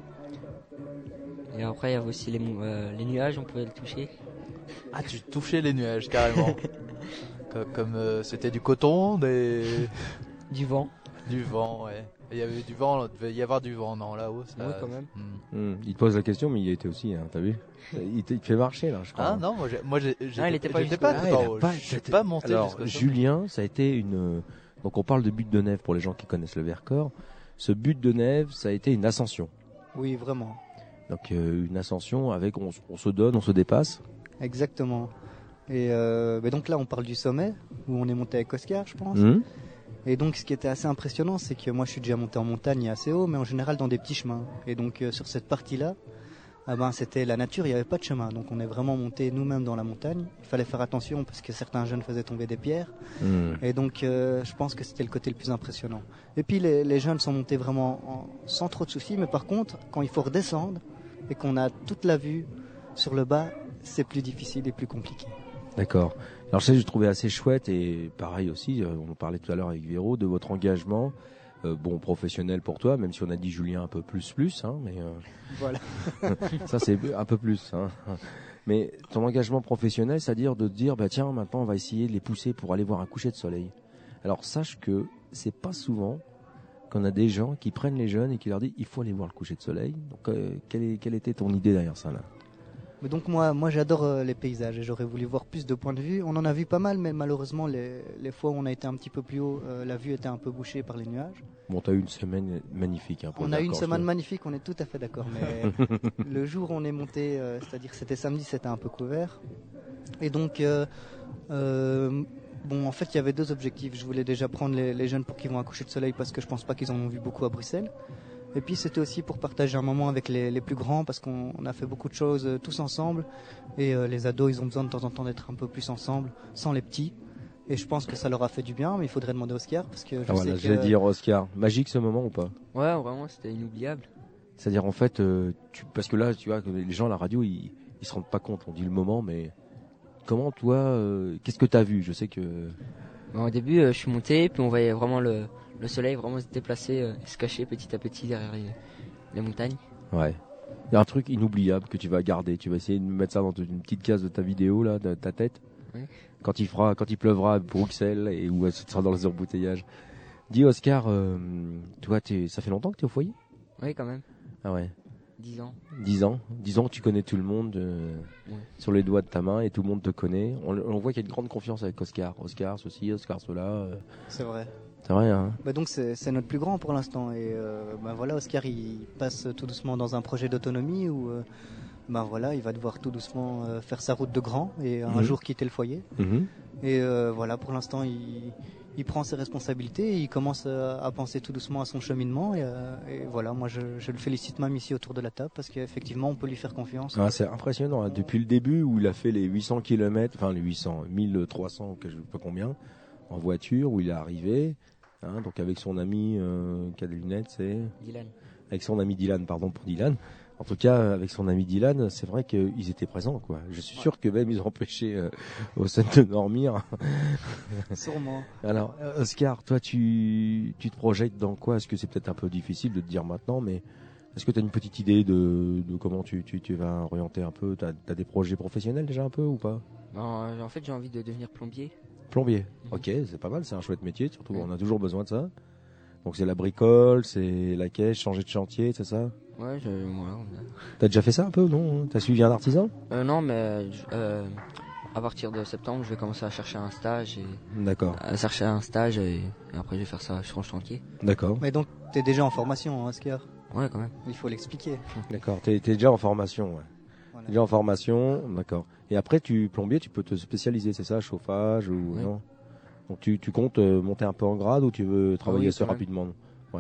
Et après il y avait aussi les nuages, on pouvait les toucher. Ah, tu touchais les nuages carrément. comme c'était du coton, du vent. Du vent, ouais. Il y avait du vent, il devait y avoir du vent, non, là-haut. Oui, quand même. Il te pose la question, mais il y a été aussi, hein, t'as vu? Il te fait marcher, là, je crois. Ah non, moi j'étais pas tout en haut. Je suis pas monté Alors, jusqu'au sommet. Julien, ça a été donc on parle de butte de Nève pour les gens qui connaissent le Vercors. Ce butte de Nève, ça a été une ascension. Oui, vraiment. Donc une ascension avec, on se donne, on se dépasse. Exactement. Et donc là, on parle du sommet, où on est monté avec Oscar, je pense. Et donc, ce qui était assez impressionnant, c'est que moi, je suis déjà monté en montagne assez haut, mais en général dans des petits chemins. Et donc, sur cette partie-là, c'était la nature, il n'y avait pas de chemin. Donc, on est vraiment monté nous-mêmes dans la montagne. Il fallait faire attention parce que certains jeunes faisaient tomber des pierres. Et donc, je pense que c'était le côté le plus impressionnant. Et puis, les jeunes sont montés vraiment sans trop de soucis. Mais par contre, quand il faut redescendre et qu'on a toute la vue sur le bas, c'est plus difficile et plus compliqué. D'accord. Alors ça, j'ai trouvé assez chouette et pareil aussi, on en parlait tout à l'heure avec Véro, de votre engagement, professionnel pour toi, même si on a dit Julien un peu plus, hein, mais voilà. Ça c'est un peu plus. Hein. Mais ton engagement professionnel, c'est-à-dire de te dire, bah tiens, maintenant on va essayer de les pousser pour aller voir un coucher de soleil. Alors sache que c'est pas souvent qu'on a des gens qui prennent les jeunes et qui leur disent, il faut aller voir le coucher de soleil. Donc quelle était ton idée derrière ça là? Mais donc moi j'adore les paysages et j'aurais voulu voir plus de points de vue. On en a vu pas mal, mais malheureusement les fois où on a été un petit peu plus haut, la vue était un peu bouchée par les nuages. Bon, t'as eu une semaine magnifique. Hein, on a eu une semaine magnifique, on est tout à fait d'accord. Mais le jour où on est monté, c'est-à-dire c'était samedi, c'était un peu couvert. Et donc en fait il y avait deux objectifs. Je voulais déjà prendre les jeunes pour qu'ils vont à coucher de soleil parce que je pense pas qu'ils en ont vu beaucoup à Bruxelles. Et puis c'était aussi pour partager un moment avec les plus grands parce qu'on a fait beaucoup de choses tous ensemble et les ados ils ont besoin de temps en temps d'être un peu plus ensemble sans les petits et je pense que ça leur a fait du bien, mais il faudrait demander à Oscar parce que je vais dire Oscar, magique ce moment ou pas? Ouais, vraiment c'était inoubliable. C'est-à-dire en fait parce que là tu vois les gens à la radio ils se rendent pas compte, on dit le moment, mais comment toi qu'est-ce que t'as vu? Je sais que au début je suis monté puis on voyait vraiment le soleil vraiment se déplacer, se cacher petit à petit derrière les montagnes. Ouais. Il y a un truc inoubliable que tu vas garder. Tu vas essayer de mettre ça dans une petite case de ta vidéo, là, de ta tête. Oui. Quand il pleuvra à Bruxelles et où ce sera dans les embouteillages. Dis Oscar, toi, ça fait longtemps que tu es au foyer? Oui, quand même. Ah ouais. 10 ans. 10 ans. 10 ans que tu connais tout le monde sur les doigts de ta main et tout le monde te connaît. On voit qu'il y a une grande confiance avec Oscar. Oscar ceci, Oscar cela. C'est vrai. C'est vrai, hein. Donc c'est notre plus grand pour l'instant et voilà, Oscar il passe tout doucement dans un projet d'autonomie où il va devoir tout doucement faire sa route de grand et un jour quitter le foyer. Et voilà, pour l'instant il prend ses responsabilités, il commence à penser tout doucement à son cheminement et voilà, moi je le félicite même ici autour de la table parce qu'effectivement on peut lui faire confiance. Ah, c'est impressionnant, hein. Depuis le début où il a fait les 800 km, enfin les 800, 1300, je ne sais pas combien, en voiture, où il est arrivé, hein, donc avec son ami qui a des lunettes, c'est Dylan. Avec son ami Dylan, pardon pour Dylan. En tout cas, avec son ami Dylan, c'est vrai qu'ils étaient présents, quoi. Je suis sûr que même ils ont empêché Austin de dormir. Sûrement. Alors, Oscar, toi, tu te projettes dans quoi? Est-ce que c'est peut-être un peu difficile de te dire maintenant, mais est-ce que tu as une petite idée de comment tu vas orienter un peu? T'as des projets professionnels déjà un peu ou pas? Non, en fait, j'ai envie de devenir plombier. Plombier, ok, c'est pas mal, c'est un chouette métier, surtout on a toujours besoin de ça. Donc c'est la bricole, c'est la caisse, changer de chantier, c'est ça? Ouais, T'as déjà fait ça un peu, non? T'as suivi un artisan? Non, mais à partir de septembre, je vais commencer à chercher un stage. D'accord. À chercher un stage et après je vais faire ça sur le chantier. D'accord. Mais donc t'es déjà en formation, hein, Oscar? Ouais, quand même. Il faut l'expliquer. D'accord, t'es déjà en formation, ouais. Voilà. T'es déjà en formation, d'accord. Et après, plombier, tu peux te spécialiser, c'est ça? Chauffage ou non? Donc tu comptes monter un peu en grade ou tu veux travailler assez rapidement? Ouais.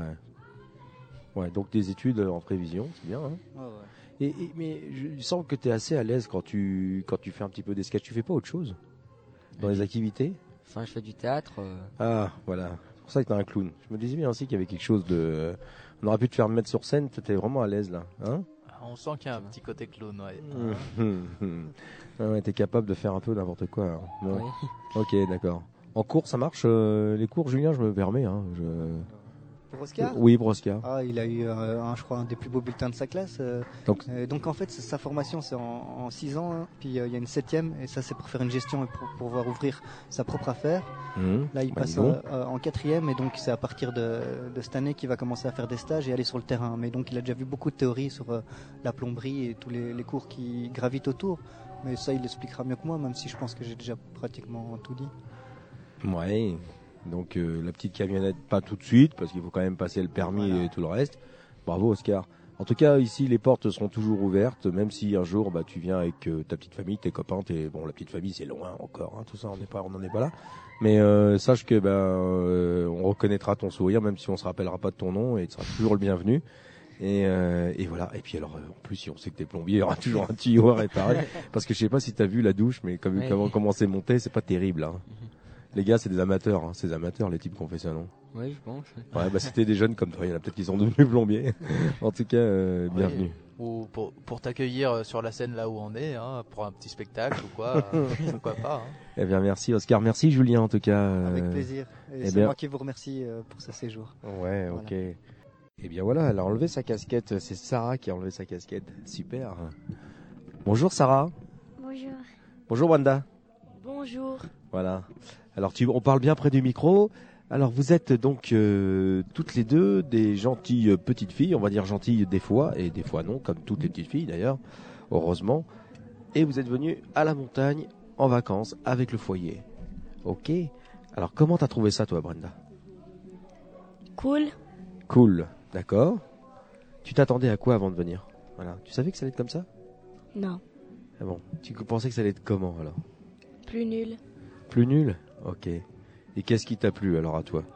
Ouais, donc des études en prévision, c'est bien. Hein. Ouais. Mais je sens que tu es assez à l'aise quand tu fais un petit peu des sketchs. Tu fais pas autre chose dans les activités? Enfin, je fais du théâtre. Ah, voilà. C'est pour ça que tu es un clown. Je me disais bien aussi qu'il y avait quelque chose de... On aurait pu te faire mettre sur scène, tu étais vraiment à l'aise là. Hein? On sent qu'il y a un petit côté clown, ouais. Ouais, tu es capable de faire un peu n'importe quoi. Hein. Ouais. Ok, d'accord. En cours, ça marche les cours, Julien, je me permets. Hein, Pour Oscar? Oui, pour Oscar. Ah, il a eu, je crois, un des plus beaux bulletins de sa classe. Donc en fait, sa formation, c'est en 6 ans. Hein, puis il y a une 7e, et ça, c'est pour faire une gestion et pour pouvoir ouvrir sa propre affaire. Là, il passe en 4e, et donc c'est à partir de cette année qu'il va commencer à faire des stages et aller sur le terrain. Mais donc, il a déjà vu beaucoup de théories sur la plomberie et tous les cours qui gravitent autour. Mais ça, il l'expliquera mieux que moi, même si je pense que j'ai déjà pratiquement tout dit. Ouais. Donc la petite camionnette pas tout de suite parce qu'il faut quand même passer le permis et tout le reste. Bravo Oscar. En tout cas ici les portes seront toujours ouvertes même si un jour tu viens avec ta petite famille, tes copains, bon la petite famille c'est loin encore hein, tout ça on n'en est pas là. Mais sache que on reconnaîtra ton sourire même si on se rappellera pas de ton nom et tu seras toujours le bienvenu. Et voilà. Et puis alors en plus si on sait que t'es plombier, il y aura toujours un tuyau à réparer parce que je sais pas si t'as vu la douche mais comment c'est monté, c'est pas terrible hein. Les gars, c'est des amateurs, hein. C'est des amateurs, les types qui ont fait ça, non? Oui, je pense. Ouais, c'était des jeunes comme toi. Il y en a peut-être qui sont devenus plombiers. En tout cas, bienvenue. Ou pour t'accueillir sur la scène là où on est, hein, pour un petit spectacle ou quoi, pourquoi pas. Hein. Eh bien, merci Oscar, merci Julien en tout cas. Avec plaisir. Et c'est moi qui vous remercie pour ce séjour. Ouais, voilà. Ok. Eh bien voilà, elle a enlevé sa casquette. C'est Sarah qui a enlevé sa casquette. Super. Bonjour Sarah. Bonjour. Bonjour Wanda. Bonjour. Voilà. Alors on parle bien près du micro. Alors vous êtes donc toutes les deux des gentilles petites filles, on va dire gentilles des fois et des fois non, comme toutes les petites filles d'ailleurs, heureusement. Et vous êtes venues à la montagne en vacances avec le foyer. Ok. Alors comment t'as trouvé ça toi Brenda? Cool. Cool, d'accord. Tu t'attendais à quoi avant de venir? Voilà. Tu savais que ça allait être comme ça? Non. Ah bon. Tu pensais que ça allait être comment alors? Plus nul. Plus nul? Ok. Et qu'est-ce qui t'a plu alors à toi?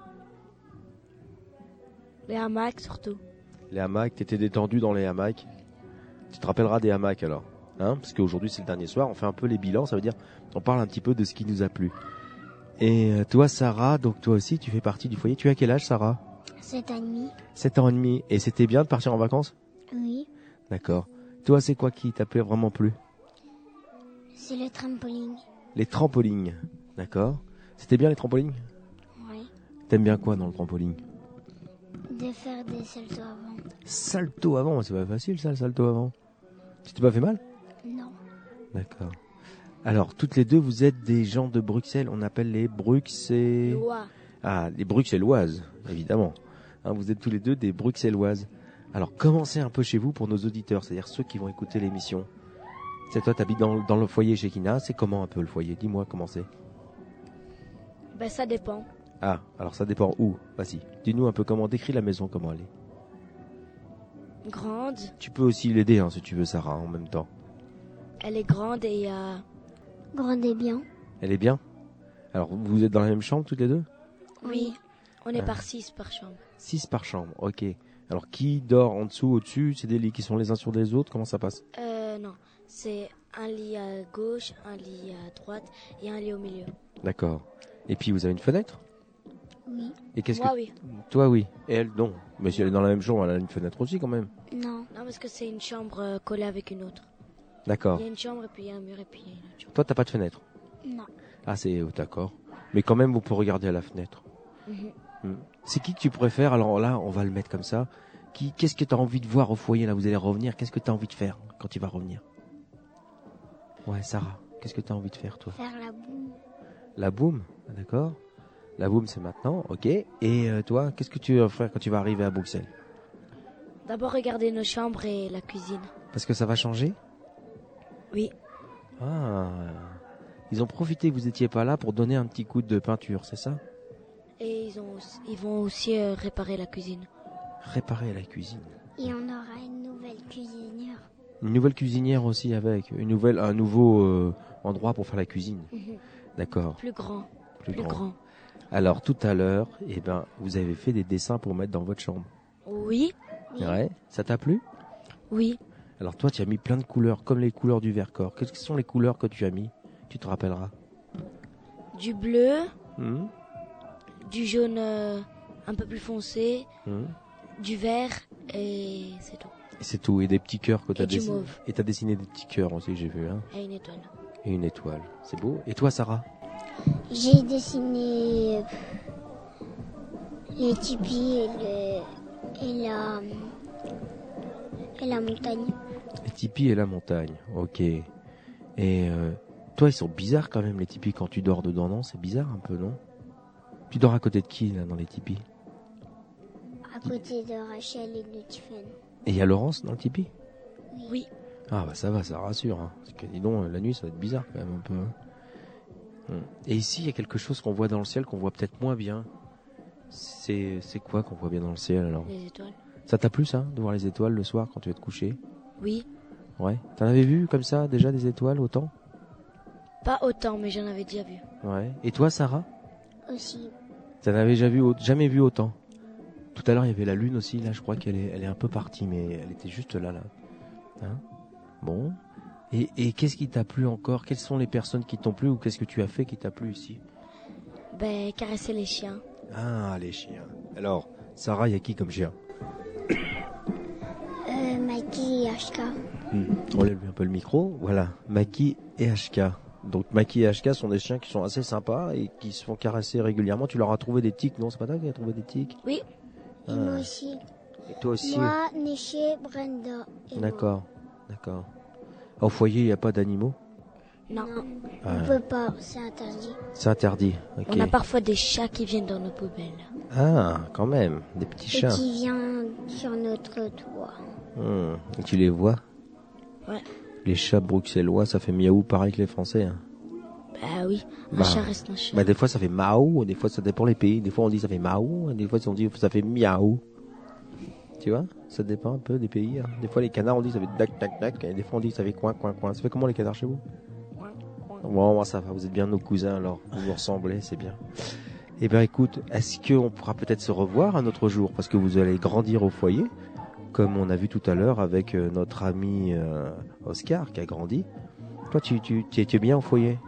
Les hamacs surtout. Les hamacs, t'étais détendu dans les hamacs. Tu te rappelleras des hamacs alors, hein? Parce qu'aujourd'hui c'est le dernier soir, on fait un peu les bilans, ça veut dire on parle un petit peu de ce qui nous a plu. Et toi Sarah, donc toi aussi tu fais partie du foyer. Tu as quel âge Sarah? 7 ans et demi. 7 ans et demi. Et c'était bien de partir en vacances? Oui. D'accord. Toi c'est quoi qui t'a vraiment plu? C'est le trampoline. Les trampolines, d'accord. C'était bien les trampolines? Oui. T'aimes bien quoi dans le trampoline? De faire des saltos avant. Salto avant, c'est pas facile ça le salto avant. Tu t'es pas fait mal? Non. D'accord. Alors toutes les deux vous êtes des gens de Bruxelles, on appelle les Bruxellois. Ah, les Bruxelloises, évidemment. Hein, vous êtes tous les deux des Bruxelloises. Alors commencez un peu chez vous pour nos auditeurs, c'est-à-dire ceux qui vont écouter l'émission. C'est toi, t'habites dans le foyer chez Kina. C'est comment un peu le foyer? Dis-moi comment c'est. Ben ça dépend. Ah, alors ça dépend où? Vas-y, dis-nous un peu comment, décris la maison, comment elle est. Grande. Tu peux aussi l'aider hein, si tu veux Sarah en même temps. Elle est grande et il y a... Grande et bien. Elle est bien? Alors vous êtes dans la même chambre toutes les deux? Oui, on est Ah. par 6 par chambre. 6 par chambre, ok. Alors qui dort en dessous, au-dessus? C'est des lits qui sont les uns sur les autres? Comment ça passe? Non, c'est un lit à gauche, un lit à droite et un lit au milieu. D'accord. Et puis vous avez une fenêtre? Oui. Et qu'est-ce Moi, que... oui. Toi oui. Et elle non. Mais si elle est dans la même chambre, elle a une fenêtre aussi quand même. Non, parce que c'est une chambre collée avec une autre. D'accord. Il y a une chambre et puis il y a un mur et puis il y a une autre chambre. Toi t'as pas de fenêtre? Non. Ah c'est d'accord. Mais quand même vous pouvez regarder à la fenêtre. C'est qui que tu préfères? Alors là on va le mettre comme ça. Qu'est-ce que tu as envie de voir au foyer là? Vous allez revenir. Qu'est-ce que tu as envie de faire quand tu vas revenir? Ouais Sarah, qu'est-ce que tu as envie de faire toi? Faire la boum. La boum, d'accord. La boum c'est maintenant, ok. Et toi, qu'est-ce que tu vas faire quand tu vas arriver à Bruxelles? D'abord regarder nos chambres et la cuisine. Parce que ça va changer? Oui. Ah, ils ont profité que vous étiez pas là pour donner un petit coup de peinture, c'est ça? Et ils vont aussi réparer la cuisine. Réparer la cuisine. Et on aura une nouvelle cuisinière. Une nouvelle cuisinière aussi avec un nouveau endroit pour faire la cuisine. D'accord. Plus grand. Plus grand. Alors tout à l'heure, vous avez fait des dessins pour mettre dans votre chambre. Oui. Ouais. Ça t'a plu? Oui. Alors toi, tu as mis plein de couleurs, comme les couleurs du Vercors. Quelles sont les couleurs que tu as mis? Tu te rappelleras. Du bleu, du jaune un peu plus foncé, du vert et c'est tout. Et c'est tout. Et des petits cœurs que tu as du dessinés. mauve. Et tu as dessiné des petits cœurs aussi, j'ai vu. Hein. Et une étoile. Et une étoile. C'est beau. Et toi, Sarah? J'ai dessiné les tipis et la montagne. Les tipis et la montagne. Ok. Et toi, ils sont bizarres quand même, les tipis, quand tu dors dedans, non? C'est bizarre un peu, non? Tu dors à côté de qui, là, dans les tipis? À côté de Rachel et de Tiffany. Et il y a Laurence dans le tipi? Oui. Ah bah ça va, ça rassure. Hein. Parce que dis donc, la nuit, ça va être bizarre quand même un peu. Hein. Et ici, il y a quelque chose qu'on voit dans le ciel qu'on voit peut-être moins bien. C'est quoi qu'on voit bien dans le ciel alors? Les étoiles. Ça t'a plu ça, de voir les étoiles le soir quand tu vas te coucher? Oui. Ouais. T'en avais vu comme ça déjà des étoiles autant? Pas autant, mais j'en avais déjà vu. Ouais. Et toi, Sarah? Aussi. T'en avais jamais vu autant? Tout à l'heure, il y avait la lune aussi. Là, je crois qu'elle est un peu partie, mais elle était juste là. Hein? Bon. Et qu'est-ce qui t'a plu encore? Quelles sont les personnes qui t'ont plu ou qu'est-ce que tu as fait qui t'a plu ici? Caresser les chiens. Ah, les chiens. Alors, Sarah, il y a qui comme chien? Maki et HK. On lève un peu le micro. Voilà, Maki et HK. Donc Maki et HK sont des chiens qui sont assez sympas et qui se font caresser régulièrement. Tu leur as trouvé des tiques, non? C'est pas toi qui as trouvé des tiques? Oui. Ah. Et moi aussi. Et toi aussi? Moi, Néché, Brenda. Et D'accord. Au foyer, il n'y a pas d'animaux? Non. Ah. On peut pas, c'est interdit. C'est interdit. Ok. On a parfois des chats qui viennent dans nos poubelles. Ah, quand même, des petits chats. Et qui viennent sur notre toit. Et tu les vois? Ouais. Les chats bruxellois, ça fait miaou pareil que les Français. Hein. Bah oui, un chat reste un chat. Bah des fois ça fait maou, des fois ça dépend les pays. Des fois on dit ça fait maou, des fois on dit ça fait miaou. Tu vois? Ça dépend un peu des pays. Hein. Des fois les canards on dit ça fait dac dac dac, et des fois on dit ça fait coin coin coin. Ça fait comment les canards chez vous? Bon, ça va, vous êtes bien nos cousins alors, vous vous ressemblez, c'est bien. Eh bien écoute, est-ce qu'on pourra peut-être se revoir un autre jour? Parce que vous allez grandir au foyer, comme on a vu tout à l'heure avec notre ami Oscar qui a grandi. Toi, tu es bien au foyer?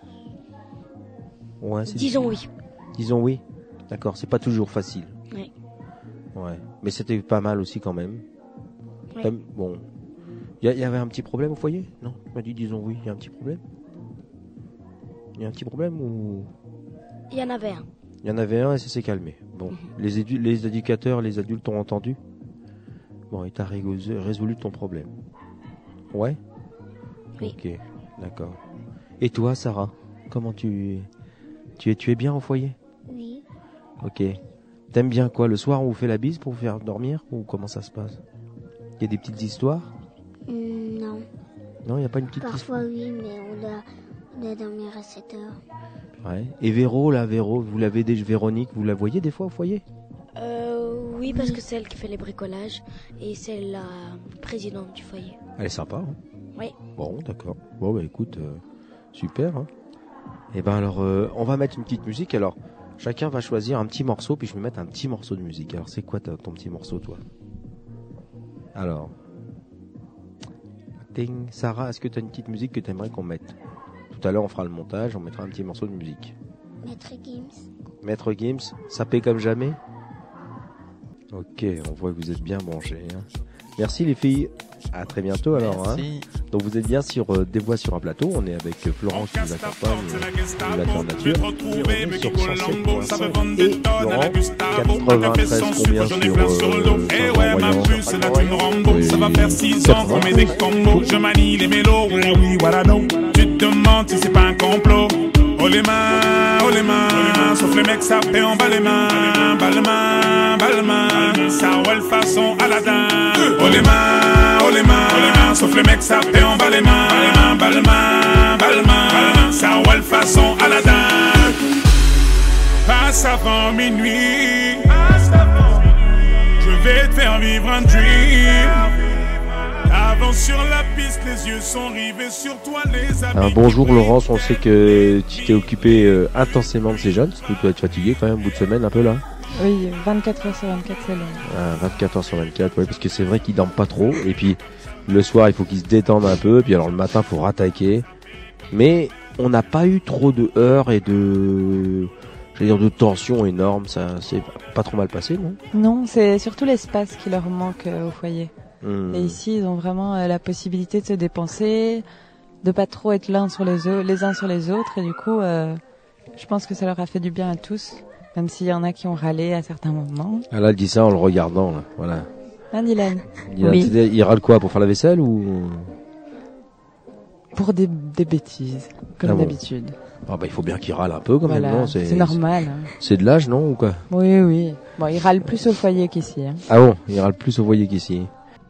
Ouais, Disons oui. Disons oui. D'accord, c'est pas toujours facile. Oui. Ouais, mais c'était pas mal aussi quand même. Oui. Bon, il y avait un petit problème au foyer? Non, tu m'as dit disons oui, il y a un petit problème? Il y a un petit problème ou... Il y en avait un. Il y en avait un et ça s'est calmé. Bon, les éducateurs, les adultes ont entendu. Bon, et t'as résolu ton problème. Ouais? Oui. Ok, d'accord. Et toi, Sarah, comment tu es bien au foyer? Oui. Ok. T'aimes bien quoi? Le soir, on vous fait la bise pour vous faire dormir? Ou comment ça se passe? Il y a des petites histoires? Non. Non, il n'y a pas une petite Parfois oui, mais on doit dormir à 7 heures. Ouais. Et Véro, vous l'avez déjà, Véronique, vous la voyez des fois au foyer? Oui, parce que c'est elle qui fait les bricolages et c'est la présidente du foyer. Elle est sympa, hein? Oui. Bon, d'accord. Bon, bah écoute, super. Hein. Et ben alors, on va mettre une petite musique. Alors, Chacun va choisir un petit morceau, puis je vais mettre un petit morceau de musique. Alors, c'est quoi ton petit morceau, toi? Alors. Ting. Sarah, est-ce que tu as une petite musique que tu aimerais qu'on mette? Tout à l'heure, on fera le montage, on mettra un petit morceau de musique. Maître Gims. Maître Gims, ça paie comme jamais? Ok, on voit que vous êtes bien branchés. Hein. Merci les filles. À très bientôt alors. Merci. Hein. Donc vous êtes bien sur Des Voix sur un plateau. On est avec Florent qui nous accompagne de la Terre Nature. Et on est sur 107.5. Et Florent, 93 combien sur Ça va faire 6 ans qu'on met des combos. Je manie les mélos. Oui, voilà donc. Tu te demandes si c'est pas un complot. Oh les mains, sauf les mecs ça fait en bas les mains, bas les mains, ça roule façon Aladdin. Oh les mains, sauf les mecs ça fait en bas les mains, bas les mains, ça roule façon Aladdin. Passe avant minuit, je vais te faire vivre un dream. Avance sur la piste, les yeux sont rivés sur toi, les amis. Bonjour Laurence, on sait que tu t'es occupé intensément de ces jeunes, parce que tu dois être fatigué quand même, au bout de semaine un peu là. Oui, 24 heures sur 24 c'est long. 24 heures sur 24, ouais, parce que c'est vrai qu'ils dorment pas trop, et puis le soir il faut qu'ils se détendent un peu, puis alors le matin il faut rattaquer. Mais on n'a pas eu trop de heurts et de tensions énormes, ça s'est pas trop mal passé, non? Non, c'est surtout l'espace qui leur manque au foyer. Et ici, ils ont vraiment la possibilité de se dépenser, de pas trop être les uns sur les autres. Et du coup, je pense que ça leur a fait du bien à tous, même s'il y en a qui ont râlé à certains moments. Ah là, elle dit ça en le regardant, là. Voilà. Hein, Dylan? Oui. Il râle quoi, pour faire la vaisselle ou? Pour des bêtises, comme d'habitude. Ah bah il faut bien qu'il râle un peu quand même, non? C'est normal. Hein. C'est de l'âge, non, ou quoi? Oui. Bon, il râle plus au foyer qu'ici. Hein. Ah bon, il râle plus au foyer qu'ici.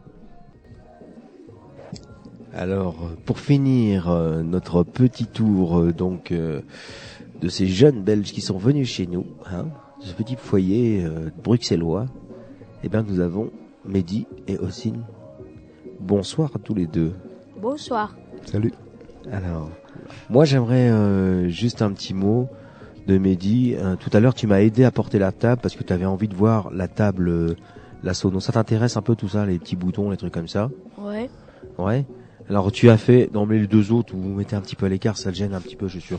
Alors, pour finir notre petit tour de ces jeunes Belges qui sont venus chez nous, hein, ce petit foyer bruxellois, eh bien nous avons Mehdi et Ossine. Bonsoir à tous les deux. Bonsoir. Salut. Alors, moi j'aimerais juste un petit mot de Mehdi. Tout à l'heure tu m'as aidé à porter la table parce que tu avais envie de voir la table, la sono. Ça t'intéresse un peu tout ça, les petits boutons, les trucs comme ça? Ouais. Ouais. Alors tu as fait, non mais les deux autres, vous vous mettez un petit peu à l'écart, ça te gêne un petit peu, je suis sûr.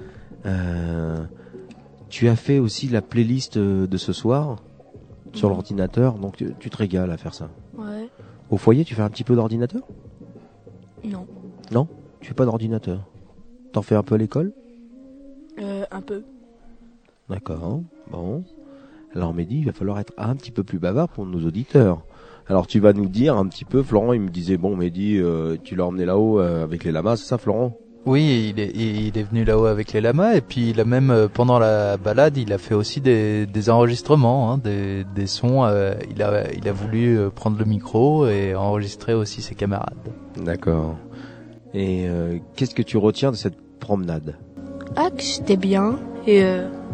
Tu as fait aussi la playlist de ce soir sur l'ordinateur, donc tu te régales à faire ça. Ouais. Au foyer, tu fais un petit peu d'ordinateur? Non. Non? Tu fais pas d'ordinateur? T'en fais un peu à l'école? Un peu. D'accord, bon. Alors Mehdi, il va falloir être un petit peu plus bavard pour nos auditeurs. Alors tu vas nous dire un petit peu, Florent, il me disait, bon Mehdi, tu l'as emmené là-haut avec les lamas, c'est ça Florent? Oui, il est venu là-haut avec les lamas, et puis il a même, pendant la balade, il a fait aussi des enregistrements, hein, des sons, il a voulu prendre le micro et enregistrer aussi ses camarades. D'accord. Et qu'est-ce que tu retiens de cette promenade? Ah, que c'était bien, et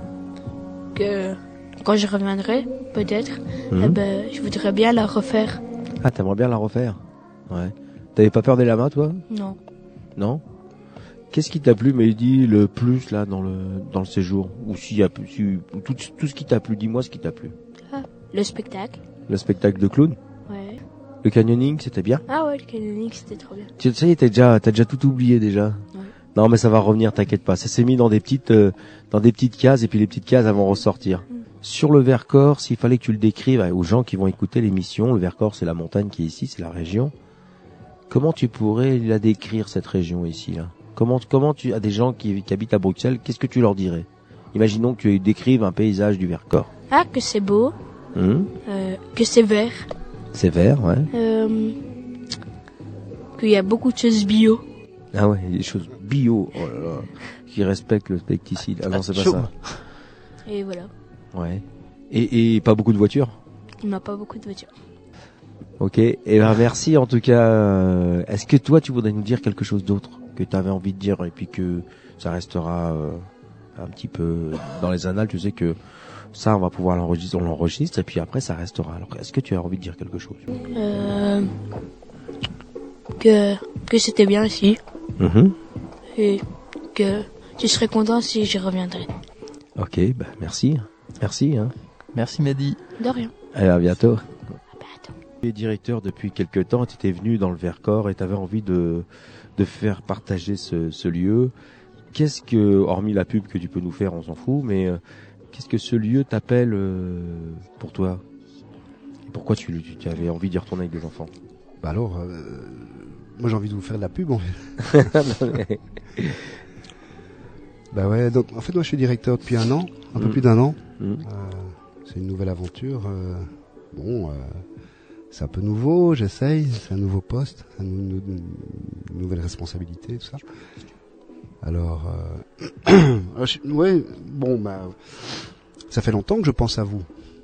que quand je reviendrai, peut-être, je voudrais bien la refaire. Ah, t'aimerais bien la refaire? Ouais. T'avais pas peur des lamas, toi? Non. Non? Qu'est-ce qui t'a plu, Mehdi, le plus, là, dans le séjour? Ou s'il y a tout ce qui t'a plu, dis-moi ce qui t'a plu. Ah, le spectacle. Le spectacle de clown? Ouais. Le canyoning, c'était bien? Ah ouais, le canyoning, c'était trop bien. Tu sais, t'as déjà tout oublié, déjà? Ouais. Non, mais ça va revenir, t'inquiète pas. Ça s'est mis dans des petites cases, et puis les petites cases, elles vont ressortir. Sur le Vercors, s'il fallait que tu le décrives aux gens qui vont écouter l'émission, le Vercors, c'est la montagne qui est ici, c'est la région. Comment tu pourrais la décrire, cette région ici, là? Comment tu as des gens qui habitent à Bruxelles, qu'est-ce que tu leur dirais? Imaginons que tu décrives un paysage du Vercors. Ah, que c'est beau. Que c'est vert. C'est vert, ouais. Qu'il y a beaucoup de choses bio. Ah ouais, des choses bio, oh là là, qui respectent le pesticide. Ah non, c'est pas ça. Et voilà. Ouais. Et pas beaucoup de voitures? On n'a pas beaucoup de voitures. Ok, et ben merci en tout cas. Est-ce que toi tu voudrais nous dire quelque chose d'autre que tu avais envie de dire et puis que ça restera un petit peu dans les annales? Tu sais que ça on va pouvoir l'enregistrer, on l'enregistre et puis après ça restera. Alors est-ce que tu as envie de dire quelque chose? Que c'était bien ici. Mm-hmm. Et que je serais content si je reviendrais. Ok, bah merci. Merci. Hein. Merci Mehdi. De rien. Allez, à bientôt. À bientôt. Tu es directeur depuis quelque temps, tu étais venu dans le Vercors et tu avais envie de faire partager ce lieu. Qu'est-ce que, hormis la pub que tu peux nous faire, on s'en fout, mais qu'est-ce que ce lieu t'appelle pour toi? Et pourquoi tu avais envie d'y retourner avec des enfants? Bah alors, moi j'ai envie de vous faire de la pub en fait. Bah ouais, donc en fait moi je suis directeur depuis un an, un peu plus d'un an. C'est une nouvelle aventure. C'est un peu nouveau, j'essaye, c'est un nouveau poste, une nouvelle responsabilité, tout ça. Alors, ça fait longtemps que je pense à vous.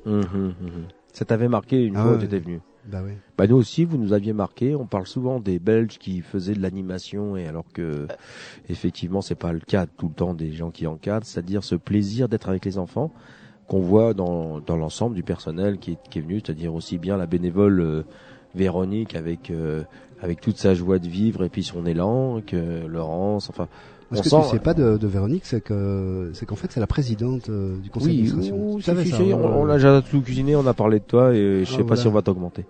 Ça t'avait marqué une fois que tu étais venu. Bah oui. Bah nous aussi, vous nous aviez marqué. On parle souvent des Belges qui faisaient de l'animation, et alors que effectivement, c'est pas le cas tout le temps des gens qui encadrent, c'est-à-dire ce plaisir d'être avec les enfants qu'on voit dans l'ensemble du personnel qui est venu, c'est-à-dire aussi bien la bénévole Véronique avec toute sa joie de vivre et puis son élan, que Laurence, enfin. Ce que tu sais pas de Véronique, c'est qu'en fait c'est la présidente du conseil d'administration. On a déjà tout cuisiné, on a parlé de toi et je sais pas si on va t'augmenter.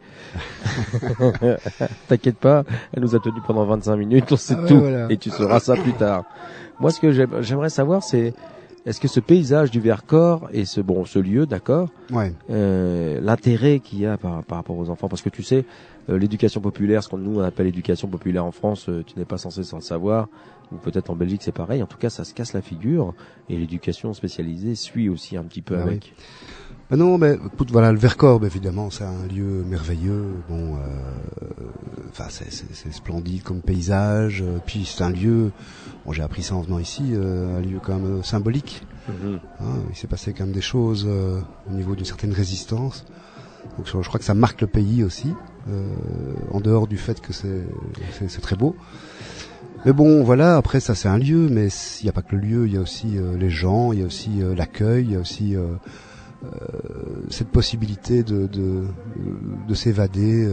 T'inquiète pas, elle nous a tenu pendant 25 minutes, on sait tout, voilà. Et tu sauras ça plus tard. Moi, ce que j'aimerais savoir, c'est est-ce que ce paysage du Vercors et ce lieu, d'accord, l'intérêt qu'il y a par rapport aux enfants, parce que tu sais, l'éducation populaire, ce qu'on nous on appelle l'éducation populaire en France, tu n'es pas censé s'en savoir, ou peut-être en Belgique c'est pareil. En tout cas, ça se casse la figure, et l'éducation spécialisée suit aussi un petit peu avec. Oui. Ben non, mais écoute, voilà, le Vercors, évidemment, c'est un lieu merveilleux. Bon, c'est splendide comme paysage. Puis c'est un lieu, j'ai appris ça en venant ici, un lieu quand même symbolique. Il s'est passé quand même des choses au niveau d'une certaine résistance. Donc je crois que ça marque le pays aussi, en dehors du fait que c'est très beau. Mais bon, voilà, après ça c'est un lieu, mais il n'y a pas que le lieu, il y a aussi les gens, il y a aussi l'accueil, il y a aussi cette possibilité de s'évader.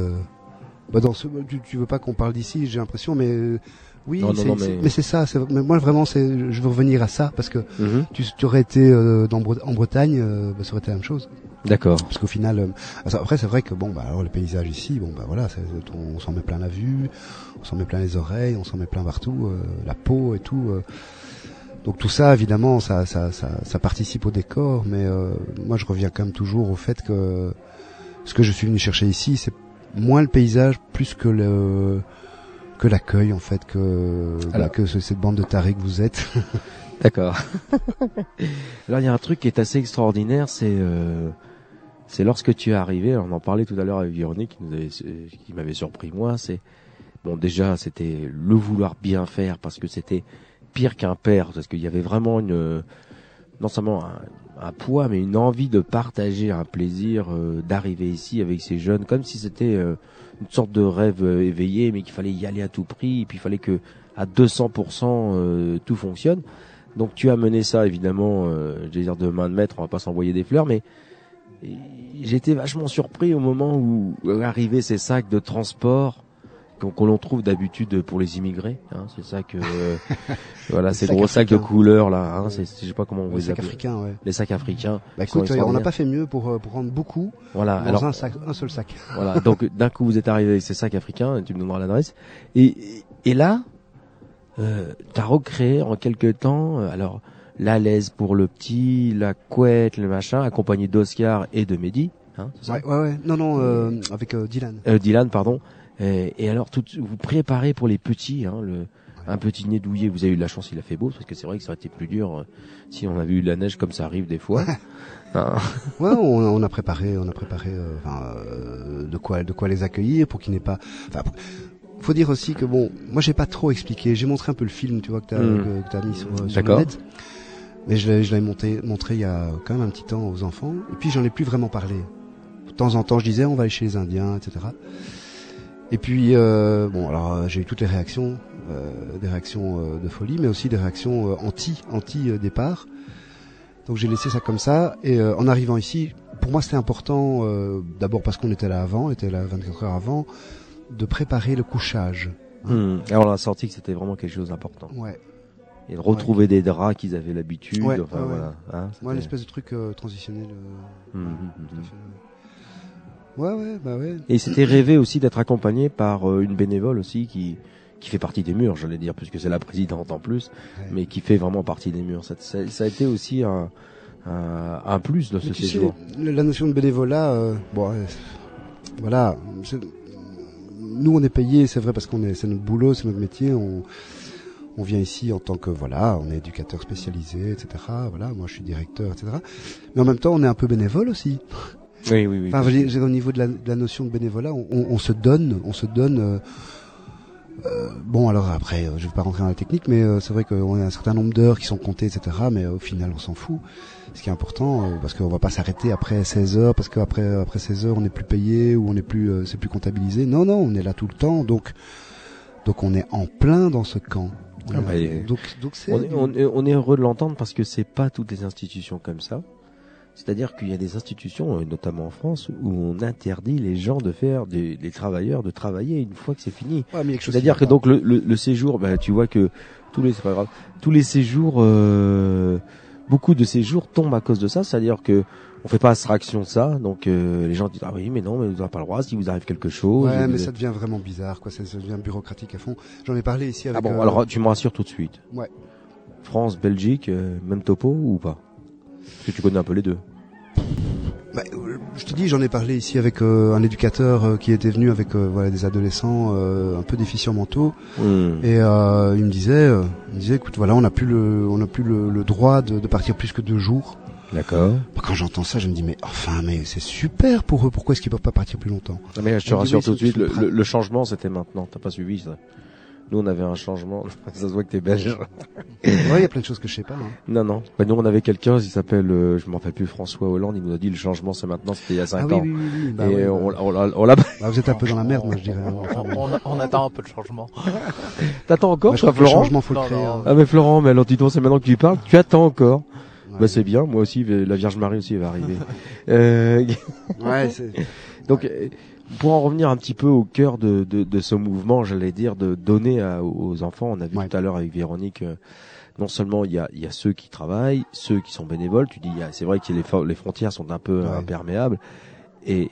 Tu veux pas qu'on parle d'ici, j'ai l'impression, mais oui, mais c'est ça. Mais moi vraiment, je veux revenir à ça parce que tu aurais été en Bretagne, ça aurait été la même chose. D'accord. Parce qu'au final, après c'est vrai que alors le paysage ici, voilà, on s'en met plein la vue, on s'en met plein les oreilles, on s'en met plein partout, la peau et tout. Donc tout ça, évidemment, ça participe au décor, mais moi je reviens quand même toujours au fait que ce que je suis venu chercher ici, c'est moins le paysage, plus que l'accueil, en fait, que cette bande de tarés que vous êtes. D'accord. Alors il y a un truc qui est assez extraordinaire, c'est lorsque tu es arrivé, on en parlait tout à l'heure avec Véronique, qui m'avait surpris moi, déjà c'était le vouloir bien faire, parce que c'était pire qu'un père, parce qu'il y avait vraiment non seulement un poids, mais une envie de partager un plaisir, d'arriver ici avec ces jeunes, comme si c'était une sorte de rêve éveillé, mais qu'il fallait y aller à tout prix, et puis il fallait que à 200% tout fonctionne. Donc tu as mené ça, évidemment, de main de maître, on va pas s'envoyer des fleurs, mais j'étais vachement surpris au moment où arrivaient ces sacs de transport qu'on l'on trouve d'habitude pour les immigrés, hein, c'est ça que voilà, ces gros sacs de couleur là, hein, je sais pas comment on les appelle. Les sacs africains. Bah écoute, on n'a pas fait mieux pour prendre beaucoup dans un seul sac. Voilà, donc d'un coup vous êtes arrivé avec ces sacs africains, tu me donneras l'adresse, et là t'as recréé en quelque temps alors la laise pour le petit, la couette, le machin, accompagné d'Oscar et de Mehdi, hein, c'est ça? Ouais. Non, avec Dylan. Dylan, pardon. Et alors, vous préparez pour les petits, hein, un petit nez douillet. Vous avez eu de la chance, il a fait beau, parce que c'est vrai que ça aurait été plus dur si on avait eu de la neige comme ça arrive des fois. Hein. Ouais, on a préparé, de quoi les accueillir pour qu'ils n'aient pas. Faut dire aussi que moi j'ai pas trop expliqué. J'ai montré un peu le film, tu vois, que t'as mis sur le net. Mais je l'avais montré il y a quand même un petit temps aux enfants. Et puis j'en ai plus vraiment parlé. De temps en temps, je disais on va aller chez les Indiens, etc. Et puis alors j'ai eu toutes les réactions, des réactions de folie, mais aussi des réactions anti départ. Donc j'ai laissé ça comme ça. Et en arrivant ici, pour moi c'était important, d'abord parce qu'on était là 24 heures avant, de préparer le couchage. Alors on a senti que c'était vraiment quelque chose d'important. Ouais. Et de retrouver des draps qu'ils avaient l'habitude. Ouais, enfin, voilà. Hein, une espèce de truc transitionnel. Ouais, bah ouais. Et il s'était rêvé aussi d'être accompagné par une bénévole aussi qui fait partie des murs, j'allais dire, puisque c'est la présidente en plus, mais qui fait vraiment partie des murs. Ça a été aussi un plus de ce séjour. La notion de bénévolat, voilà. Nous, on est payé, c'est vrai, parce c'est notre boulot, c'est notre métier. On vient ici en tant que, on est éducateur spécialisé, etc. Voilà, moi je suis directeur, etc. Mais en même temps, on est un peu bénévole aussi. Oui. Enfin, au niveau de la notion de bénévolat, on se donne. Bon, alors après, je vais pas rentrer dans la technique, mais c'est vrai qu'on a un certain nombre d'heures qui sont comptées, etc. Mais au final, on s'en fout. Ce qui est important, parce qu'on va pas s'arrêter après 16 heures, parce qu'après 16 heures, on n'est plus payé ou on n'est plus, c'est plus comptabilisé. Non, on est là tout le temps, donc on est en plein dans ce camp. Donc on est heureux de l'entendre parce que c'est pas toutes les institutions comme ça. C'est-à-dire qu'il y a des institutions, notamment en France, où on interdit les gens les travailleurs de travailler une fois que c'est fini. Ouais, c'est-à-dire que donc le séjour, tu vois que tous les séjours, beaucoup de séjours tombent à cause de ça. C'est-à-dire que on fait pas abstraction de ça, donc les gens disent oui mais non, mais vous n'avez pas le droit si vous arrive quelque chose. Ouais, mais ça devient vraiment bizarre, quoi. Ça devient bureaucratique à fond. J'en ai parlé ici avec. Alors tu me rassures tout de suite. Ouais. France, Belgique, même topo ou pas? Parce que tu connais un peu les deux. Je te dis, j'en ai parlé ici avec un éducateur qui était venu avec des adolescents un peu déficients mentaux, et il me disait, écoute, voilà, on n'a plus le droit de partir plus que 2 jours. D'accord. Quand j'entends ça, je me dis mais c'est super pour eux. Pourquoi est-ce qu'ils peuvent pas partir plus longtemps? Mais je te rassure tout de suite, le changement c'était maintenant. T'as pas suivi ça? Nous, on avait un changement. Ça se voit que t'es belge. Ouais, il y a plein de choses que je sais pas. Hein. Non. Nous, on avait quelqu'un, il s'appelle, je me rappelle plus, François Hollande. Il nous a dit le changement, c'est maintenant. C'était il y a 5 ans. Oui. Et on l'a. Vous êtes un peu dans la merde, moi, je dirais. On attend un peu le changement. T'attends encore, toi, Florent? Le changement, faut le créer. Ah, mais Florent, mais alors, dis-donc, c'est maintenant que tu parles. Tu attends encore. Ouais. C'est bien. Moi aussi, la Vierge Marie aussi va arriver. Donc. Pour en revenir un petit peu au cœur de ce mouvement, j'allais dire, de donner aux enfants, on a vu tout à l'heure avec Véronique, non seulement il y a ceux qui travaillent, ceux qui sont bénévoles, tu dis, c'est vrai que les frontières sont un peu perméables, et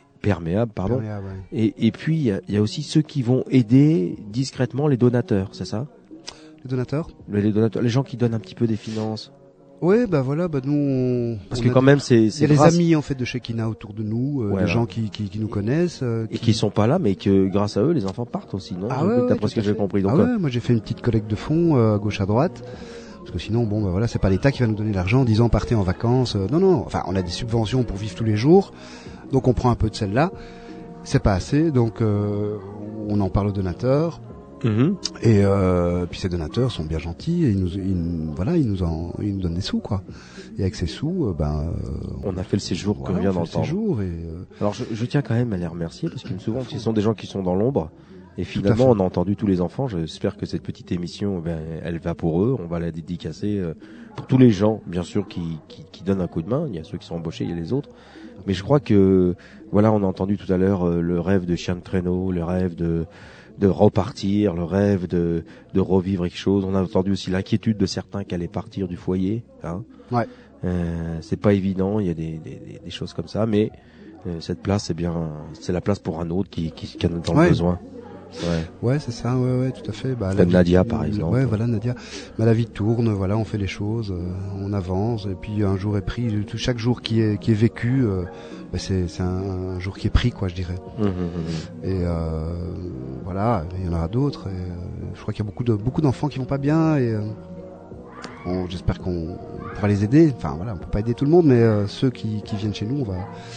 puis il y a aussi ceux qui vont aider discrètement les donateurs, c'est ça? Les donateurs? Les donateurs, les gens qui donnent un petit peu des finances. Ouais, nous. Parce que quand même, c'est. Il y a les amis en fait de Shekinah autour de nous, des gens qui nous connaissent et qui sont pas là, mais que grâce à eux, les enfants partent aussi, non? D'après ce que j'ai compris. Donc, moi j'ai fait une petite collecte de fonds à gauche à droite, parce que sinon, c'est pas l'État qui va nous donner l'argent en disant partez en vacances. Non. Enfin, on a des subventions pour vivre tous les jours, donc on prend un peu de celle-là. C'est pas assez, donc on en parle aux donateurs. Et puis ces donateurs sont bien gentils et ils nous donnent des sous, quoi. Et avec ces sous, on a fait le séjour que vient d'entendre. Alors je tiens quand même à les remercier parce que souvent ce sont des gens qui sont dans l'ombre et finalement on a entendu tous les enfants. J'espère que cette petite émission, elle va pour eux. On va la dédicacer pour tous les gens, bien sûr, qui donnent un coup de main. Il y a ceux qui sont embauchés, il y a les autres. Mais je crois que on a entendu tout à l'heure le rêve de chien de traîneau, le rêve de repartir, le rêve de revivre quelque chose. On a entendu aussi l'inquiétude de certains qui allaient partir du foyer. Hein. Ouais. C'est pas évident, il y a des choses comme ça, mais cette place, c'est la place pour un autre qui en a tant besoin. Ouais, c'est ça, ouais, tout à fait. Nadia, par exemple. Ouais, voilà, Nadia. La vie tourne, on fait les choses, on avance, et puis un jour est pris. Chaque jour qui est vécu, c'est un jour qui est pris, quoi, je dirais. Et voilà, il y en aura d'autres. Et je crois qu'il y a beaucoup d'enfants qui vont pas bien, et j'espère qu'on pourra les aider. Enfin voilà, on peut pas aider tout le monde, mais ceux qui viennent chez nous,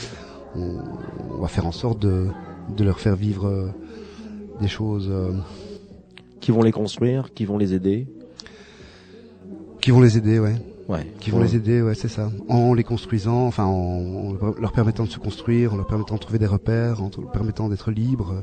on va faire en sorte de leur faire vivre des choses qui vont les construire, qui vont les aider. Qui vont les aider, ouais. Qui vont les aider, ouais, c'est ça. En les construisant, enfin, en leur permettant de se construire, en leur permettant de trouver des repères, en leur permettant d'être libres.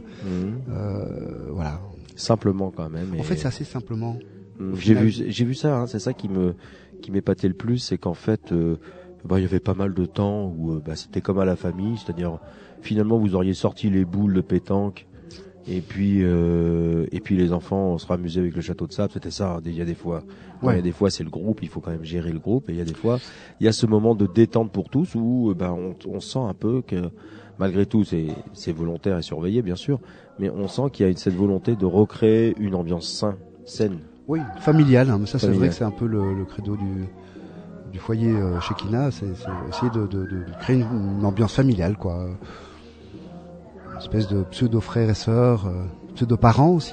Voilà. Simplement quand même. En fait, c'est assez simplement. J'ai vu ça, hein, c'est ça qui m'épatait le plus, c'est qu'en fait, il y avait pas mal de temps où c'était comme à la famille, c'est-à-dire finalement vous auriez sorti les boules de pétanque Et puis les enfants, on sera amusés avec le château de sable. C'était ça. Il y a des fois, il y a des fois c'est le groupe. Il faut quand même gérer le groupe. Et il y a des fois, il y a ce moment de détente pour tous où on sent un peu que malgré tout, c'est volontaire et surveillé bien sûr, mais on sent qu'il y a cette volonté de recréer une ambiance saine. Oui, familiale. Mais ça, c'est vrai que c'est un peu le credo du foyer chez Kina. C'est essayer de créer une ambiance familiale, quoi. Une espèce de pseudo frères et sœurs, pseudo parents aussi.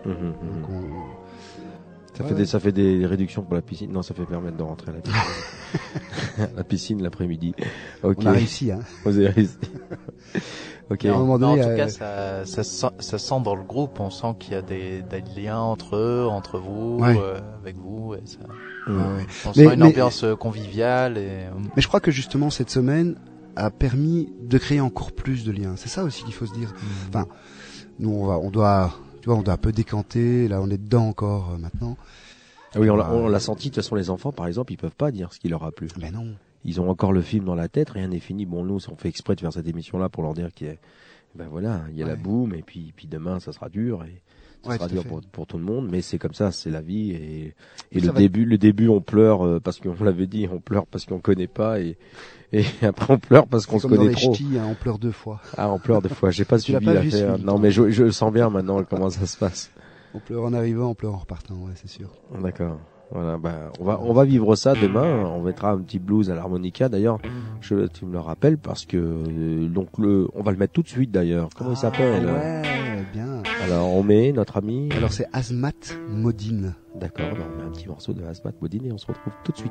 Ça fait des réductions pour la piscine. Non, ça fait permettre de rentrer à la piscine. La piscine l'après-midi. Okay. On a réussi, hein. Vous avez réussi. Ok. En tout cas, ça sent dans le groupe. On sent qu'il y a des liens entre eux, entre vous, avec vous. Et ça. On sent une ambiance conviviale. Mais je crois que justement cette semaine a permis de créer encore plus de liens. C'est ça aussi qu'il faut se dire. Enfin, nous on doit un peu décanter. Là, on est dedans encore maintenant. Ah oui, on l'a senti. De toute façon, les enfants, par exemple, ils peuvent pas dire ce qui leur a plu. Mais non. Ils ont encore le film dans la tête. Rien n'est fini. Bon, nous, on fait exprès de faire cette émission-là pour leur dire qu'il y a, il y a la boum, et puis demain, ça sera dur et ça sera dur pour tout le monde. Mais c'est comme ça, c'est la vie. Et le début, on pleure parce qu'on l'avait dit, on pleure parce qu'on connaît pas et après on pleure parce qu'on se connaît trop. Ch'tis, hein, on pleure 2 fois. Ah, on pleure 2 fois. J'ai pas suivi l'affaire. Non, mais je sens bien maintenant comment ça se passe. On pleure en arrivant, on pleure en repartant, ouais, c'est sûr. D'accord. Voilà, on va vivre ça demain. On mettra un petit blues à l'harmonica. D'ailleurs, tu me le rappelles parce que on va le mettre tout de suite d'ailleurs. Comment il s'appelle? Ouais, bien. Alors on met notre ami. Alors c'est Azmat Modine. D'accord. On met un petit morceau de Azmat Modine et on se retrouve tout de suite.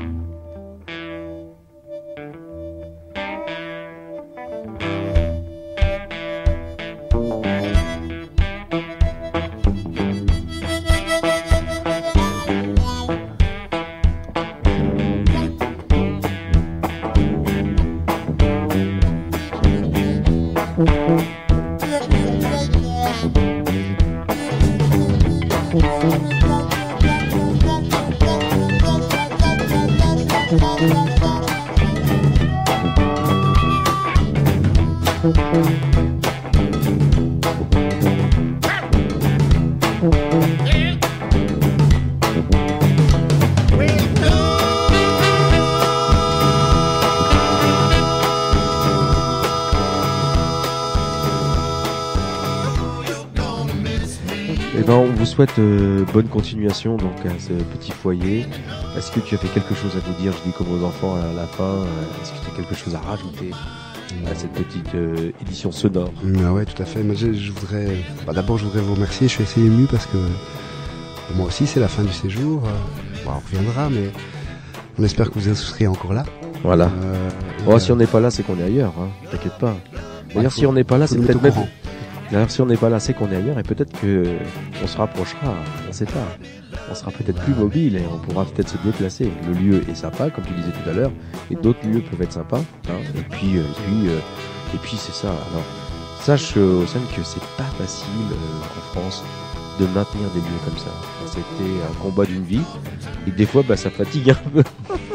On vous souhaite bonne continuation donc à ce petit foyer. Est-ce que tu as fait quelque chose à nous dire? Je dis comme aux enfants à la fin. Est-ce que tu as quelque chose à rajouter à cette petite édition sonore? Ouais, tout à fait. Mais je voudrais, d'abord, je voudrais vous remercier. Je suis assez ému parce que pour moi aussi, c'est la fin du séjour. On reviendra, mais on espère que vous serez encore là. Voilà. Si on n'est pas là, c'est qu'on est ailleurs. Hein. T'inquiète pas. D'ailleurs, si on n'est pas là, c'est peut-être même. D'ailleurs, si on n'est pas là, c'est qu'on est ailleurs et peut-être que on se rapprochera. On sait pas. On sera peut-être plus mobile et on pourra peut-être se déplacer. Le lieu est sympa, comme tu disais tout à l'heure, et d'autres lieux peuvent être sympas. Hein. Et puis c'est ça. Alors, sache Océane que c'est pas facile en France de maintenir des lieux comme ça. C'était un combat d'une vie et des fois, ça fatigue un peu.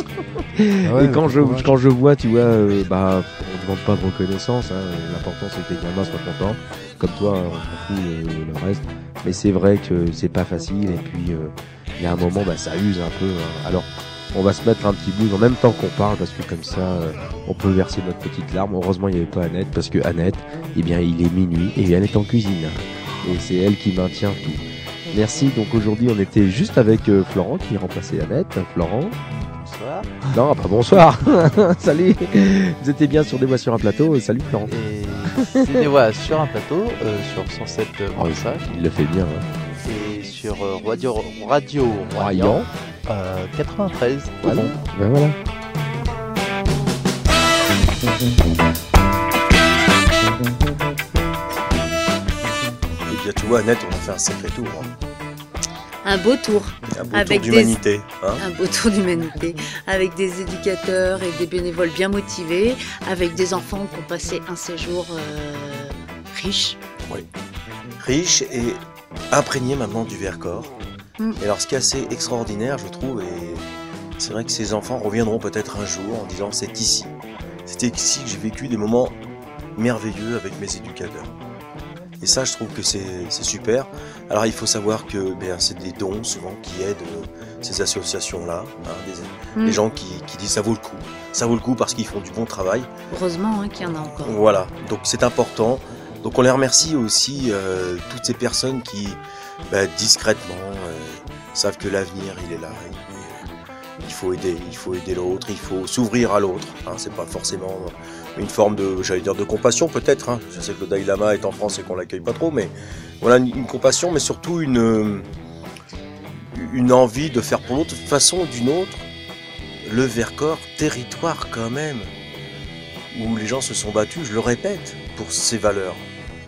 Et quand je vois, tu vois, on demande pas de reconnaissance. Hein. L'important c'est que les gamins soient contents. Comme toi, on s'en fout le reste. Mais c'est vrai que c'est pas facile. Et puis, il y a un moment, ça use un peu. Hein. Alors, on va se mettre un petit blues en même temps qu'on parle parce que comme ça, on peut verser notre petite larme. Heureusement, il n'y avait pas Annette parce que Annette, il est minuit et elle est en cuisine. Et c'est elle qui maintient tout. Merci. Donc aujourd'hui, on était juste avec Florent qui remplaçait Annette. Florent. Bonsoir. Non, pas bonsoir. Salut. Vous étiez bien sur Des Voix sur un plateau. Salut Florent. Et c'est Des Voix sur un plateau sur 107.5. Il le fait bien. Hein. Et sur Radio Royan 93. Voilà. Voilà. Et bien tu vois, Annette, on a fait un sacré tour. Hein. Un beau tour. Un beau tour d'humanité. Un beau tour d'humanité. Avec des éducateurs et des bénévoles bien motivés. Avec des enfants qui ont passé un séjour riche. Oui. Riche et imprégné maintenant du Vercors. Et alors ce qui est assez extraordinaire, je trouve, et c'est vrai que ces enfants reviendront peut-être un jour en disant c'est ici. C'était ici que j'ai vécu des moments merveilleux avec mes éducateurs. Et ça, je trouve que c'est super. Alors, il faut savoir que c'est des dons souvent qui aident ces associations-là. Des gens qui disent ça vaut le coup. Ça vaut le coup parce qu'ils font du bon travail. Heureusement qu'il y en a encore. Voilà, donc c'est important. Donc on les remercie aussi, toutes ces personnes qui, discrètement, savent que l'avenir, il est là. Il faut aider l'autre, il faut s'ouvrir à l'autre. C'est pas forcément une forme de compassion peut-être. Je sais que le Dalai Lama est en France et qu'on l'accueille pas trop, mais voilà, une compassion, mais surtout une envie de faire pour l'autre. De toute façon ou d'une autre, le Vercors, territoire quand même, où les gens se sont battus, je le répète, pour ces valeurs. Non ?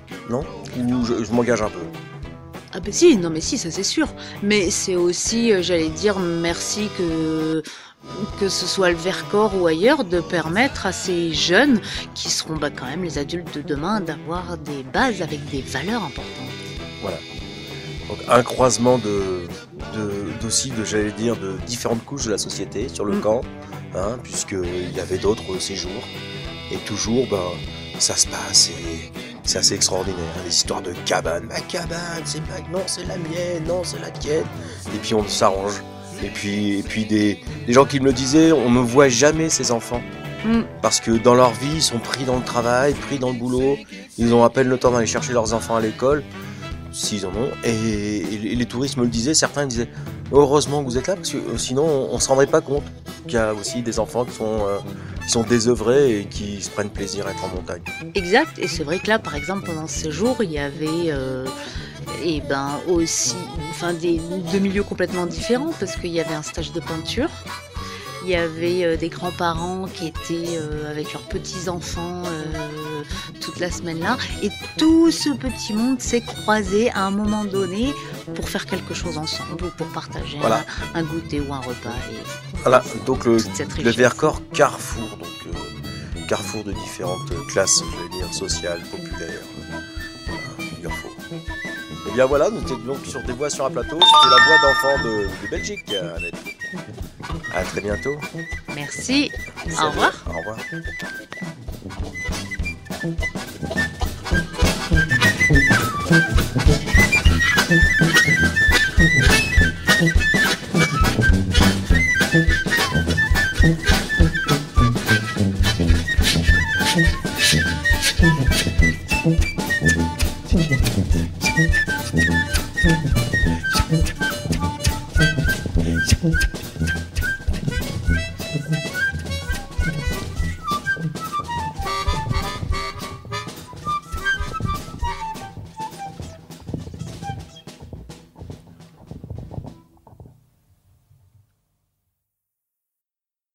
Ou je m'engage un peu. Ah ben si, non mais si, ça c'est sûr. Mais c'est aussi, j'allais dire, merci que ce soit le Vercors ou ailleurs, de permettre à ces jeunes, qui seront quand même les adultes de demain, d'avoir des bases avec des valeurs importantes. Voilà. Donc un croisement j'allais dire, de différentes couches de la société sur le camp, puisqu'il y avait d'autres séjours. Et toujours, ça se passe et c'est assez extraordinaire. Des histoires de cabanes. Ma cabane, c'est pas... Non, c'est la mienne. Non, c'est la tienne. Et puis on s'arrange. Et puis des gens qui me le disaient, on ne voit jamais ces enfants. Parce que dans leur vie, ils sont pris dans le travail, pris dans le boulot. Ils ont à peine le temps d'aller chercher leurs enfants à l'école. S'ils en ont. Et les touristes me le disaient. Certains disaient, heureusement que vous êtes là, parce que sinon on ne se rendrait pas compte qu'il y a aussi des enfants qui sont désœuvrés et qui se prennent plaisir à être en montagne. Exact, et c'est vrai que là, par exemple, pendant ce séjour, il y avait aussi de milieux complètement différents, parce qu'il y avait un stage de peinture, il y avait des grands-parents qui étaient avec leurs petits-enfants toute la semaine-là, et tout ce petit monde s'est croisé à un moment donné pour faire quelque chose ensemble, ou pour partager un goûter ou un repas. Voilà, donc le Vercors carrefour, carrefour de différentes classes, je vais dire, sociales, populaires, il en faut. Et bien voilà, nous étions donc sur des voix sur un plateau, c'était la voix d'enfants de Belgique, Annette. À très bientôt. Merci, au revoir. Au revoir.